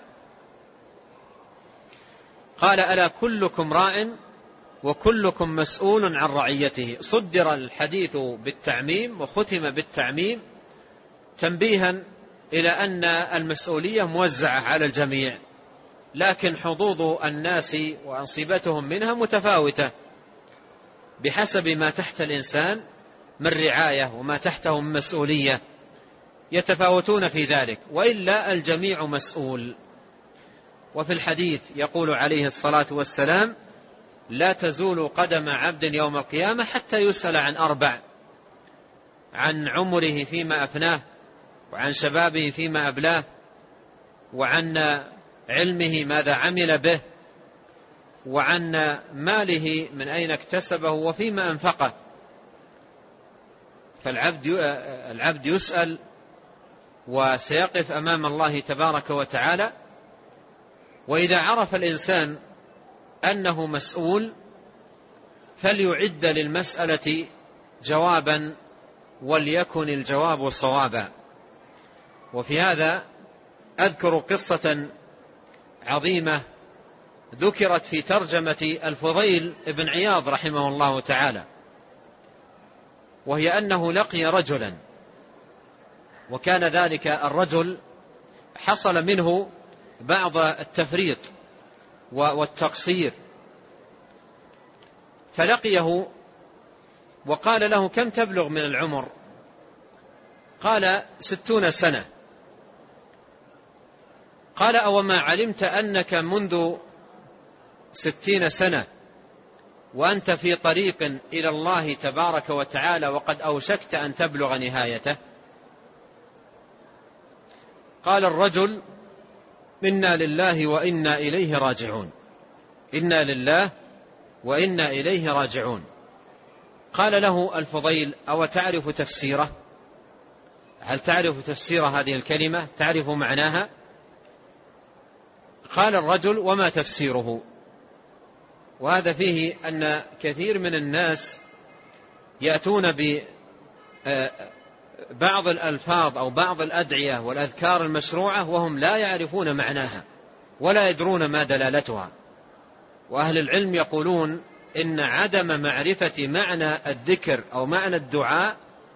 قال: ألا كلكم راع وكلكم مسؤول عن رعيته. صدر الحديث بالتعميم وختم بالتعميم تنبيها إلى أن المسؤولية موزعة على الجميع، لكن حظوظ الناس وأنصبتهم منها متفاوتة بحسب ما تحت الإنسان من رعاية وما تحته من مسؤولية، يتفاوتون في ذلك، وإلا الجميع مسؤول. وفي الحديث يقول عليه الصلاة والسلام: لا تزول قدم عبد يوم القيامة حتى يسأل عن أربع: عن عمره فيما أفناه، وعن شبابه فيما أبلاه، وعن علمه ماذا عمل به، وعن ماله من أين اكتسبه وفيما أنفقه. فالعبد العبد يسأل وسيقف أمام الله تبارك وتعالى. وإذا عرف الإنسان أنه مسؤول فليعد للمسألة جوابا وليكن الجواب صوابا. وفي هذا أذكر قصة عظيمة ذكرت في ترجمة الفضيل بن عياض رحمه الله تعالى، وهي أنه لقي رجلا، وكان ذلك الرجل حصل منه بعض التفريط والتقصير، فلقيه وقال له: كم تبلغ من العمر؟ قال: ستون سنة. قال: أوما علمت أنك منذ ستين سنة وأنت في طريق إلى الله تبارك وتعالى وقد أوشكت أن تبلغ نهايته؟ قال الرجل: إنا لله وإنا إليه راجعون، إنا لله وإنا إليه راجعون. قال له الفضيل: أو تعرف تفسيره؟ هل تعرف تفسير هذه الكلمة؟ تعرف معناها؟ قال الرجل: وما تفسيره؟ وهذا فيه أن كثير من الناس يأتون ببعض الألفاظ أو بعض الأدعية والأذكار المشروعة وهم لا يعرفون معناها ولا يدرون ما دلالتها. وأهل العلم يقولون إن عدم معرفة معنى الذكر أو معنى الدعاء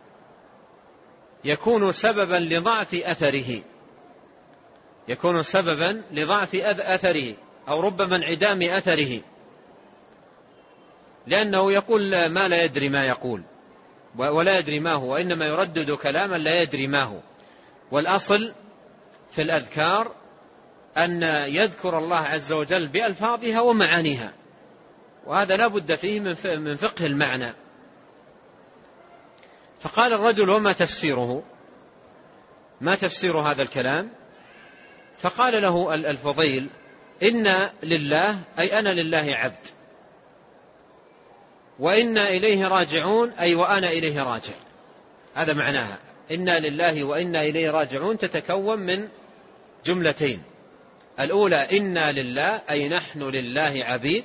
يكون سببا لضعف أثره، يكون سببا لضعف أثره أو ربما انعدام أثره، لأنه يقول ما لا يدري ما يقول ولا يدري ما هو، وإنما يردد كلاما لا يدري ما هو. والأصل في الأذكار أن يذكر الله عز وجل بألفاظها ومعانيها، وهذا لا بد فيه من فقه المعنى. فقال الرجل: وما تفسيره؟ ما تفسير هذا الكلام؟ فقال له الفضيل: إنا لله، أي أنا لله عبد، وإنا إليه راجعون، أي وأنا إليه راجع. هذا معناها، إنا لله وإنا إليه راجعون تتكون من جملتين: الأولى إنا لله، أي نحن لله عبيد،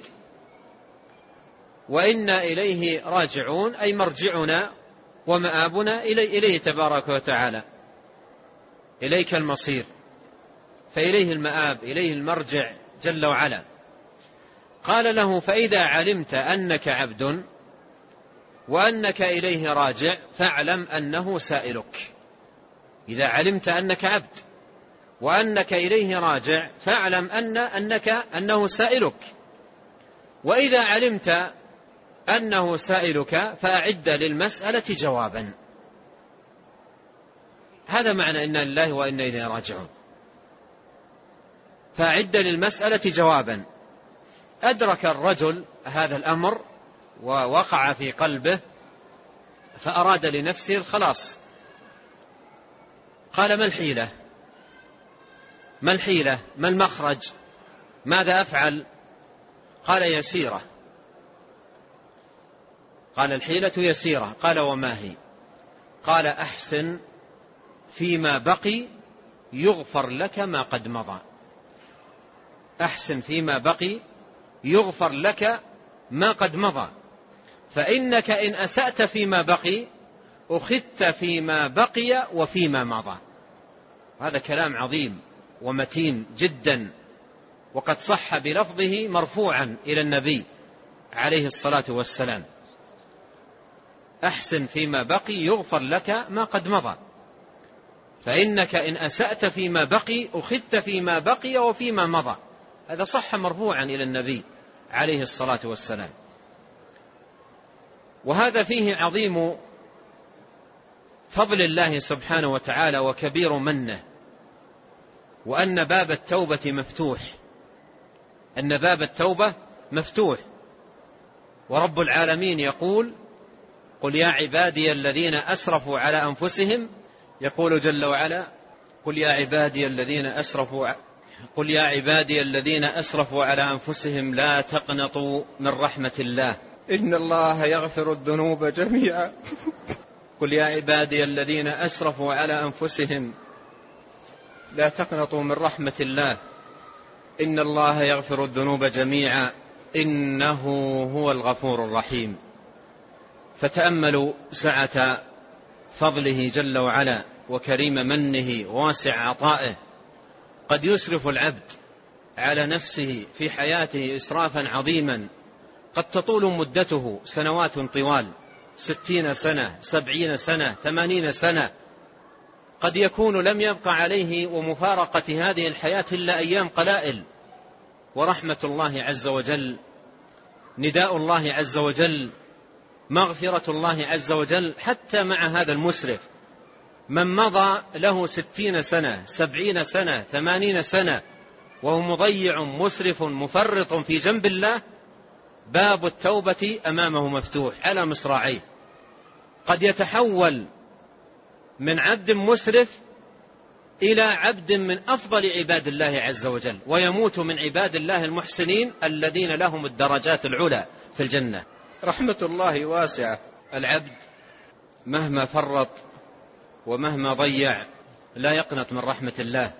وإنا إليه راجعون، أي مرجعنا ومآبنا إليه, إليه تبارك وتعالى، إليك المصير، فإليه المآب، إليه المرجع جل وعلا. قال له: فإذا علمت أنك عبد وأنك إليه راجع فاعلم أنه سائلك. إذا علمت أنك عبد وأنك إليه راجع فاعلم أن أنك أنه سائلك. وإذا علمت أنه سائلك فأعد للمسألة جوابا. هذا معنى إنا لله وإنا إليه راجعون. فأعد للمسألة جوابا. أدرك الرجل هذا الأمر ووقع في قلبه فأراد لنفسه الخلاص. قال: ما الحيلة؟ ما الحيلة؟ ما المخرج؟ ماذا أفعل؟ قال: يسيرة. قال: الحيلة يسيرة. قال: وما هي؟ قال: أحسن فيما بقي يغفر لك ما قد مضى. أحسن فيما بقي يغفر لك ما قد مضى، فإنك إن أسأت فيما بقي أخذت فيما بقي وفيما مضى. هذا كلام عظيم ومتين جدا، وقد صح بلفظه مرفوعا إلى النبي عليه الصلاة والسلام: أحسن فيما بقي يغفر لك ما قد مضى، فإنك إن أسأت فيما بقي أخذت فيما بقي وفيما مضى. هذا صح مرفوعا إلى النبي عليه الصلاة والسلام. وهذا فيه عظيم فضل الله سبحانه وتعالى وكبير منه، وأن باب التوبة مفتوح، أن باب التوبة مفتوح. ورب العالمين يقول: قل يا عبادي الذين أسرفوا على أنفسهم، يقول جل وعلا: قل يا عبادي الذين أسرفوا قل يا عبادي الذين أسرفوا على أنفسهم لا تقنطوا من رحمة الله إن الله يغفر الذنوب جميعا. قل يا عبادي الذين أسرفوا على أنفسهم لا تقنطوا من رحمة الله إن الله يغفر الذنوب جميعا إنه هو الغفور الرحيم. فتأملوا سعة فضله جل وعلا وكريم منه وواسع عطائه. قد يسرف العبد على نفسه في حياته إسرافا عظيما، قد تطول مدته سنوات طوال، ستين سنة، سبعين سنة، ثمانين سنة. قد يكون لم يبقى عليه ومفارقة هذه الحياة إلا أيام قلائل، ورحمة الله عز وجل، نداء الله عز وجل، مغفرة الله عز وجل. حتى مع هذا المسرف من مضى له ستين سنة، سبعين سنة، ثمانين سنة وهو مضيع مسرف مفرط في جنب الله، باب التوبة أمامه مفتوح على مصراعيه. قد يتحول من عبد مسرف إلى عبد من أفضل عباد الله عز وجل، ويموت من عباد الله المحسنين الذين لهم الدرجات العلى في الجنة. رحمة الله واسعة. العبد مهما فرط ومهما ضيع لا يقنط من رحمة الله،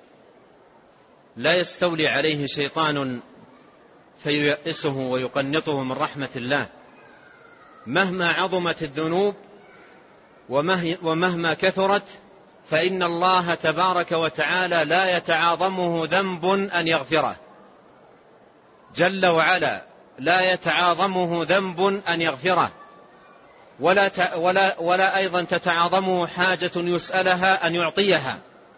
لا يستولي عليه شيطان فييأسه ويقنطه من رحمة الله. مهما عظمت الذنوب ومهما كثرت فإن الله تبارك وتعالى لا يتعاظمه ذنب أن يغفره، جل وعلا لا يتعاظمه ذنب أن يغفره، ولا, ت... ولا, ولا أيضا تتعاظمه حاجة يسألها أن يعطيها.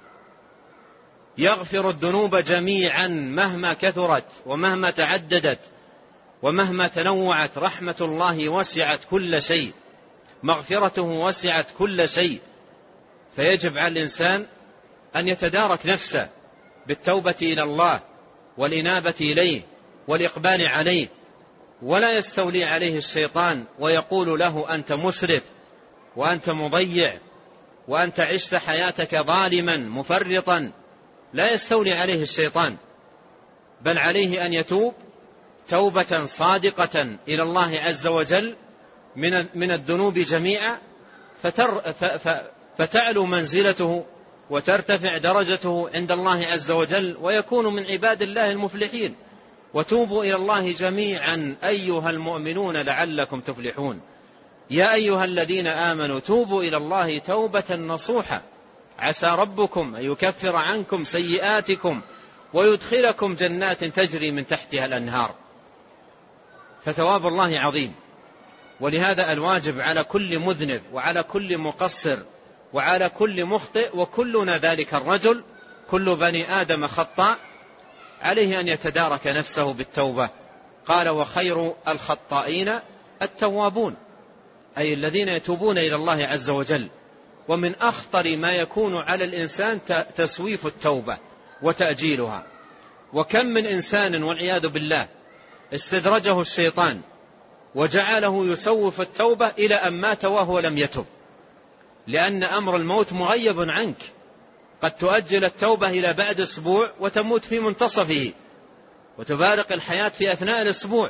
يغفر الذنوب جميعا مهما كثرت ومهما تعددت ومهما تنوعت. رحمة الله وسعت كل شيء، مغفرته وسعت كل شيء. فيجب على الإنسان أن يتدارك نفسه بالتوبة إلى الله والإنابة إليه والإقبال عليه، ولا يستولي عليه الشيطان ويقول له: أنت مسرف وأنت مضيع وأنت عشت حياتك ظالما مفرطا. لا يستولي عليه الشيطان، بل عليه أن يتوب توبة صادقة إلى الله عز وجل من من الذنوب جميعا، فتر فتعلو منزلته وترتفع درجته عند الله عز وجل، ويكون من عباد الله المفلحين. وتوبوا إلى الله جميعا أيها المؤمنون لعلكم تفلحون. يا أيها الذين آمنوا توبوا إلى الله توبة نصوحا عسى ربكم أن يكفر عنكم سيئاتكم ويدخلكم جنات تجري من تحتها الأنهار. فثواب الله عظيم. ولهذا الواجب على كل مذنب وعلى كل مقصر وعلى كل مخطئ، وكلنا ذلك الرجل، كل بني آدم خطاء، عليه أن يتدارك نفسه بالتوبة قال وخير الخطائين التوابون، أي الذين يتوبون إلى الله عز وجل. ومن أخطر ما يكون على الإنسان تسويف التوبة وتأجيلها. وكم من إنسان والعياذ بالله استدرجه الشيطان وجعله يسوف التوبة إلى أن مات وهو لم يتب، لأن أمر الموت مغيب عنك. قد تؤجل التوبة إلى بعد أسبوع وتموت في منتصفه، وتبارق الحياة في أثناء الأسبوع.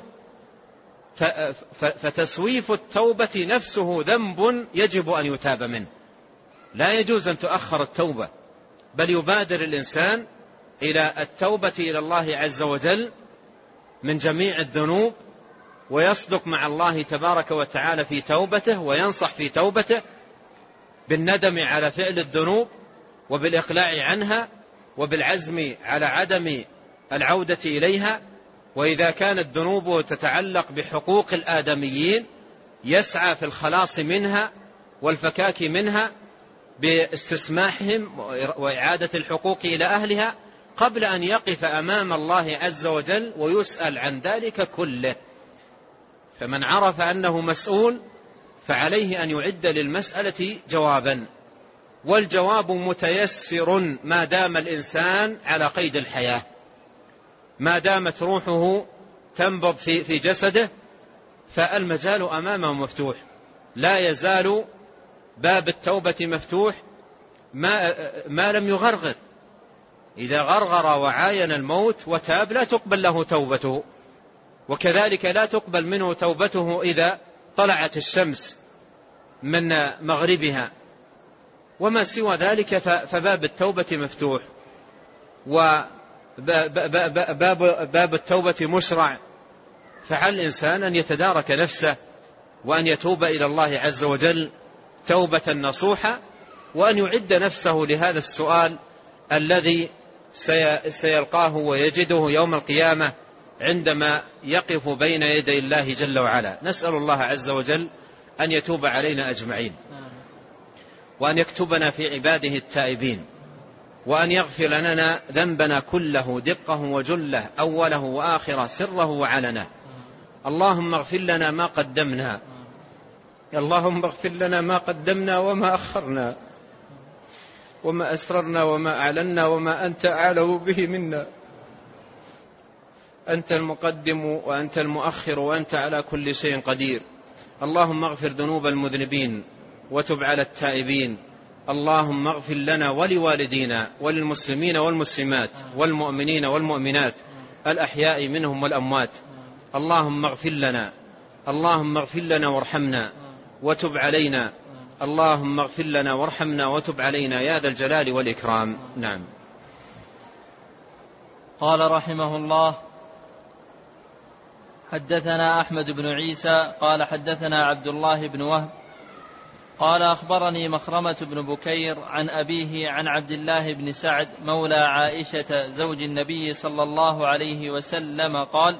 فتسويف التوبة نفسه ذنب يجب أن يتاب منه، لا يجوز أن تؤخر التوبة، بل يبادر الإنسان إلى التوبة إلى الله عز وجل من جميع الذنوب، ويصدق مع الله تبارك وتعالى في توبته، وينصح في توبته بالندم على فعل الذنوب وبالإقلاع عنها وبالعزم على عدم العودة إليها. وإذا كانت ذنوبه تتعلق بحقوق الآدميين يسعى في الخلاص منها والفكاك منها باستسماحهم وإعادة الحقوق إلى أهلها قبل أن يقف أمام الله عز وجل ويسأل عن ذلك كله. فمن عرف أنه مسؤول فعليه أن يعد للمسألة جوابا، والجواب متيسر ما دام الإنسان على قيد الحياة، ما دامت روحه تنبض في في جسده فالمجال أمامه مفتوح. لا يزال باب التوبة مفتوح ما, ما لم يغرغر. إذا غرغر وعاين الموت وتاب لا تقبل له توبته، وكذلك لا تقبل منه توبته إذا طلعت الشمس من مغربها. وما سوى ذلك فباب التوبة مفتوح، وباب التوبة مشرع. فعلى الإنسان أن يتدارك نفسه وأن يتوب إلى الله عز وجل توبة نصوحة، وأن يعد نفسه لهذا السؤال الذي سيلقاه ويجده يوم القيامة عندما يقف بين يدي الله جل وعلا. نسأل الله عز وجل أن يتوب علينا أجمعين، وأن يكتبنا في عباده التائبين، وأن يغفر لنا ذنبنا كله دقه وجله أوله وآخره سره وعلنه. اللهم اغفر لنا ما قدمنا، اللهم اغفر لنا ما قدمنا وما أخرنا وما أسررنا وما أعلنا وما أنت أعلم به منا. أنت المقدم وأنت المؤخر وأنت على كل شيء قدير. اللهم اغفر ذنوب المذنبين وتب على التائبين. اللهم اغفر لنا ولوالدينا وللمسلمين والمسلمات والمؤمنين والمؤمنات الأحياء منهم والأموات. اللهم اغفر لنا، اللهم اغفر لنا وارحمنا وتب علينا. اللهم اغفر لنا وارحمنا وتب علينا يا ذا الجلال والإكرام. نعم. قال رحمه الله: حدثنا أحمد بن عيسى قال حدثنا عبد الله بن وهب قال أخبرني مخرمة بن بكير عن أبيه عن عبد الله بن سعد مولى عائشة زوج النبي صلى الله عليه وسلم قال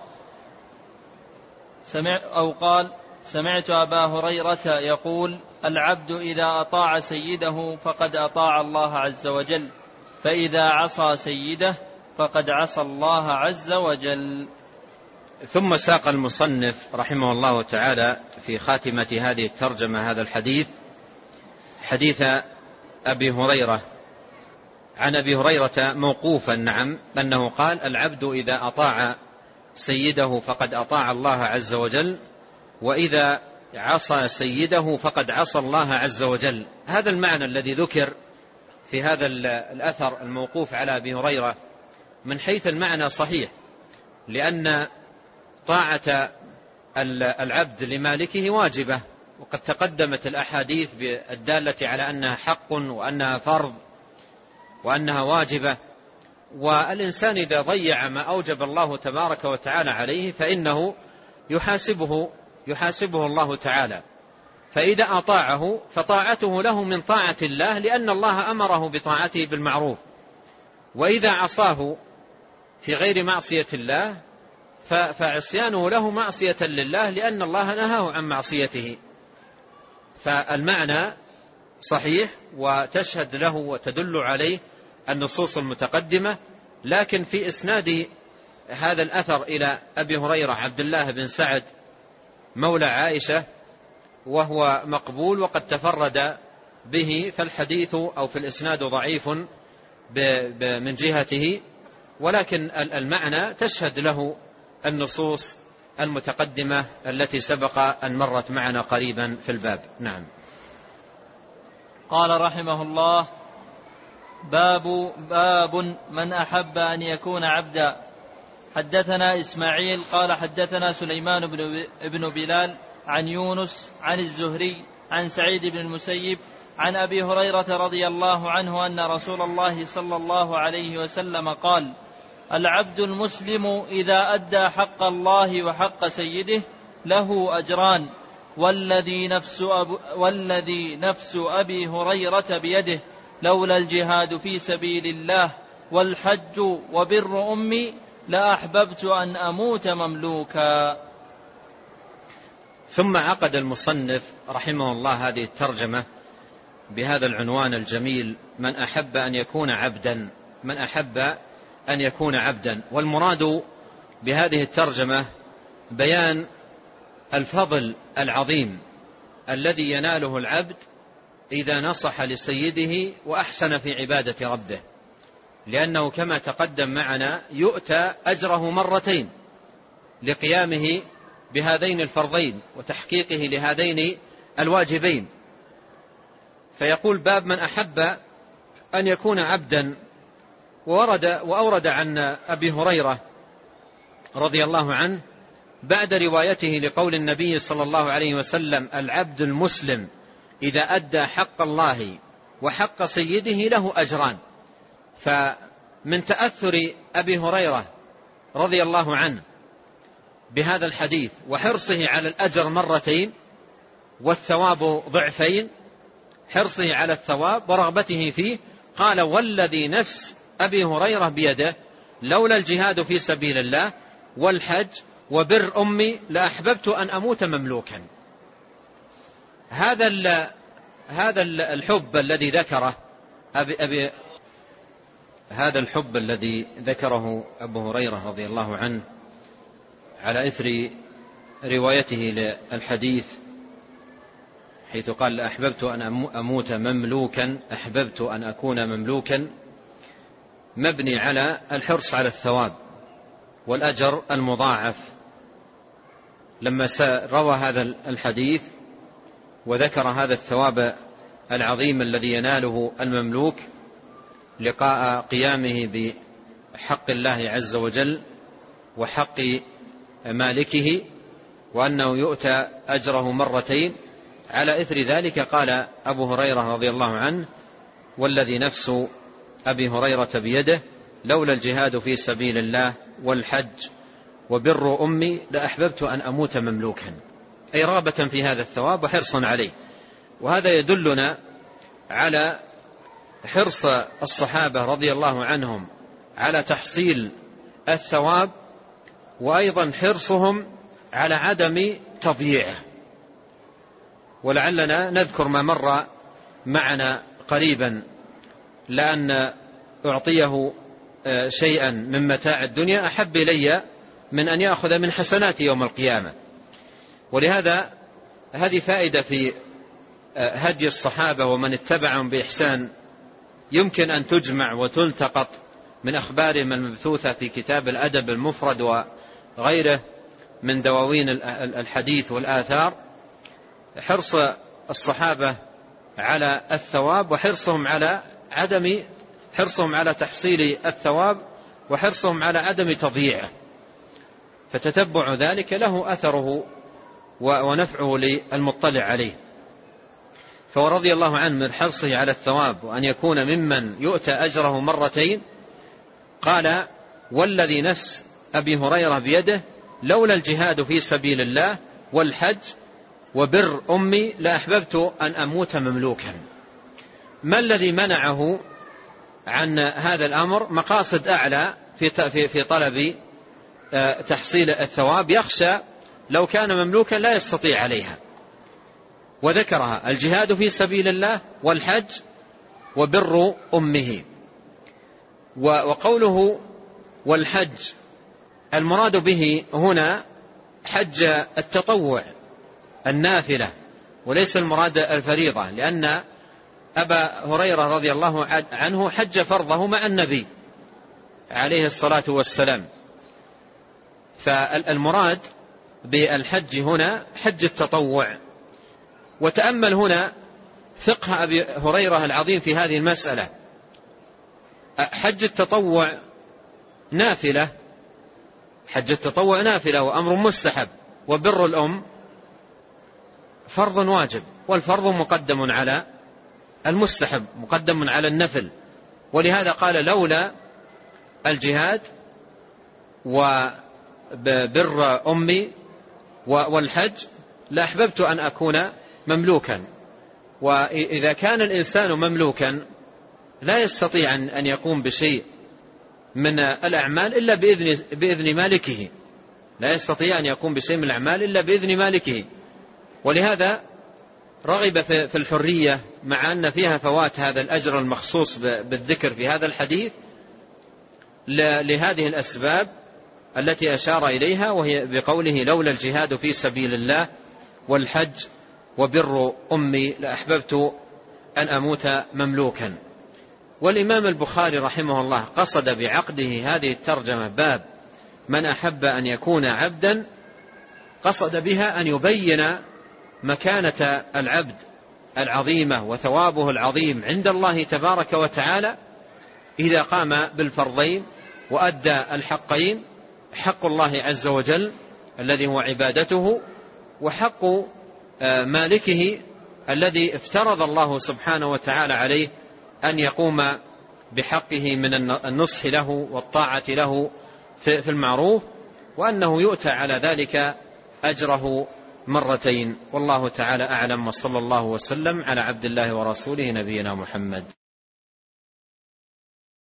سمع أو قال سمعت أبا هريرة يقول: العبد إذا أطاع سيده فقد أطاع الله عز وجل، فإذا عصى سيده فقد عصى الله عز وجل. ثم ساق المصنف رحمه الله تعالى في خاتمة هذه الترجمة هذا الحديث حديث أبي هريرة عن أبي هريرة موقوفا، نعم، أنه قال: العبد إذا أطاع سيده فقد أطاع الله عز وجل، وإذا عصى سيده فقد عصى الله عز وجل. هذا المعنى الذي ذكر في هذا الأثر الموقوف على أبي هريرة من حيث المعنى صحيح، لأن طاعة العبد لمالكه واجبة، وقد تقدمت الأحاديث الدالة على أنها حق وأنها فرض وأنها واجبة. والإنسان إذا ضيع ما أوجب الله تبارك وتعالى عليه فإنه يحاسبه يحاسبه الله تعالى. فإذا أطاعه فطاعته له من طاعة الله، لأن الله أمره بطاعته بالمعروف. وإذا عصاه في غير معصية الله فعصيانه له معصية لله، لأن الله نهاه عن معصيته. فالمعنى صحيح وتشهد له وتدل عليه النصوص المتقدمة. لكن في إسناد هذا الأثر إلى أبي هريرة عبد الله بن سعد مولى عائشة وهو مقبول وقد تفرد به، فالحديث أو في الإسناد ضعيف من جهته، ولكن المعنى تشهد له النصوص المتقدمة التي سبق أن مرت معنا قريبا في الباب. نعم. قال رحمه الله: باب باب من أحب أن يكون عبدا. حدثنا إسماعيل قال حدثنا سليمان بن بلال عن يونس عن الزهري عن سعيد بن المسيب عن أبي هريرة رضي الله عنه أن رسول الله صلى الله عليه وسلم قال: العبد المسلم إذا أدى حق الله وحق سيده له أجران، والذي نفس, أب والذي نفس أبي هريرة بيده لولا الجهاد في سبيل الله والحج وبر أمي لأحببت أن أموت مملوكا. ثم عقد المصنف رحمه الله هذه الترجمة بهذا العنوان الجميل: من أحب أن يكون عبدا. من أحب أن يكون عبدا. والمراد بهذه الترجمة بيان الفضل العظيم الذي يناله العبد إذا نصح لسيده وأحسن في عبادة ربه، لأنه كما تقدم معنا يؤتى أجره مرتين لقيامه بهذين الفرضين وتحقيقه لهذين الواجبين. فيقول: باب من أحب أن يكون عبدا. وورد وأورد عن أبي هريرة رضي الله عنه بعد روايته لقول النبي صلى الله عليه وسلم: العبد المسلم إذا أدى حق الله وحق سيده له أجران. فمن تأثر أبي هريرة رضي الله عنه بهذا الحديث وحرصه على الأجر مرتين والثواب ضعفين، حرصه على الثواب ورغبته فيه، قال: والذي نفس أبي هريرة بيده لولا الجهاد في سبيل الله والحج وبر أمي لأحببت أن أموت مملوكا. هذا هذا الحب الذي ذكره أبي أبي هذا الحب الذي ذكره أبو هريرة رضي الله عنه على إثر روايته للحديث، حيث قال: أحببت أن أموت مملوكا، أحببت أن أكون مملوكا، مبني على الحرص على الثواب والأجر المضاعف. لما روى هذا الحديث وذكر هذا الثواب العظيم الذي يناله المملوك لقاء قيامه بحق الله عز وجل وحق مالكه، وأنه يؤتى أجره مرتين، على إثر ذلك قال أبو هريرة رضي الله عنه: والذي نفس أبي هريرة بيده لولا الجهاد في سبيل الله والحج وبر أمي لأحببت أن أموت مملوكا، أي رغبة في هذا الثواب وحرصا عليه. وهذا يدلنا على حرص الصحابة رضي الله عنهم على تحصيل الثواب، وأيضا حرصهم على عدم تضييعه. ولعلنا نذكر ما مر معنا قريبا: لأن أعطيه شيئا من متاع الدنيا أحب إلي من أن يأخذ من حسنات يوم القيامة. ولهذا هذه فائدة في هدي الصحابة ومن اتبعهم بإحسان يمكن أن تجمع وتلتقط من أخبارهم المبثوثة في كتاب الأدب المفرد وغيره من دواوين الحديث والآثار. حرص الصحابة على الثواب وحرصهم على عدم حرصهم على تحصيل الثواب وحرصهم على عدم تضييعه، فتتبع ذلك له أثره ونفعه للمطلع عليه. فرضي الله عنه من حرصه على الثواب وأن يكون ممن يؤتى أجره مرتين، قال: والذي نفس أبي هريرة بيده لولا الجهاد في سبيل الله والحج وبر أمي لأحببت أن أموت مملوكا. ما الذي منعه عن هذا الأمر؟ مقاصد أعلى في في طلب تحصيل الثواب، يخشى لو كان مملوكا لا يستطيع عليها، وذكرها: الجهاد في سبيل الله والحج وبر أمه. وقوله والحج المراد به هنا حج التطوع النافلة وليس المراد الفريضة، لأن أبا هريرة رضي الله عنه حج فرضه مع النبي عليه الصلاة والسلام. فالمراد بالحج هنا حج التطوع. وتأمل هنا فقه أبي هريرة العظيم في هذه المسألة. حج التطوع نافلة، حج التطوع نافلة وأمر مستحب، وبر الأم فرض واجب، والفرض مقدم على المستحب، مقدم على النفل. ولهذا قال لولا الجهاد وبر أمي والحج لأحببت أن أكون مملوكا. وإذا كان الإنسان مملوكا لا يستطيع أن يقوم بشيء من الأعمال إلا بإذن, بإذن مالكه، لا يستطيع أن يقوم بشيء من الأعمال إلا بإذن مالكه. ولهذا رغب في الحرية مع أن فيها فوات هذا الأجر المخصوص بالذكر في هذا الحديث لهذه الأسباب التي أشار إليها، وهي بقوله لولا الجهاد في سبيل الله والحج وبر أمي لأحببت أن أموت مملوكا. والإمام البخاري رحمه الله قصد بعقده هذه الترجمة باب من أحب أن يكون عبدا، قصد بها أن يبين مكانة العبد العظيمة وثوابه العظيم عند الله تبارك وتعالى إذا قام بالفرضين وأدى الحقين، حق الله عز وجل الذي هو عبادته، وحق مالكه الذي افترض الله سبحانه وتعالى عليه أن يقوم بحقه من النصح له والطاعة له في المعروف، وأنه يؤتى على ذلك أجره مرتين. والله تعالى أعلم، وصلى الله وسلم على عبد الله ورسوله نبينا محمد.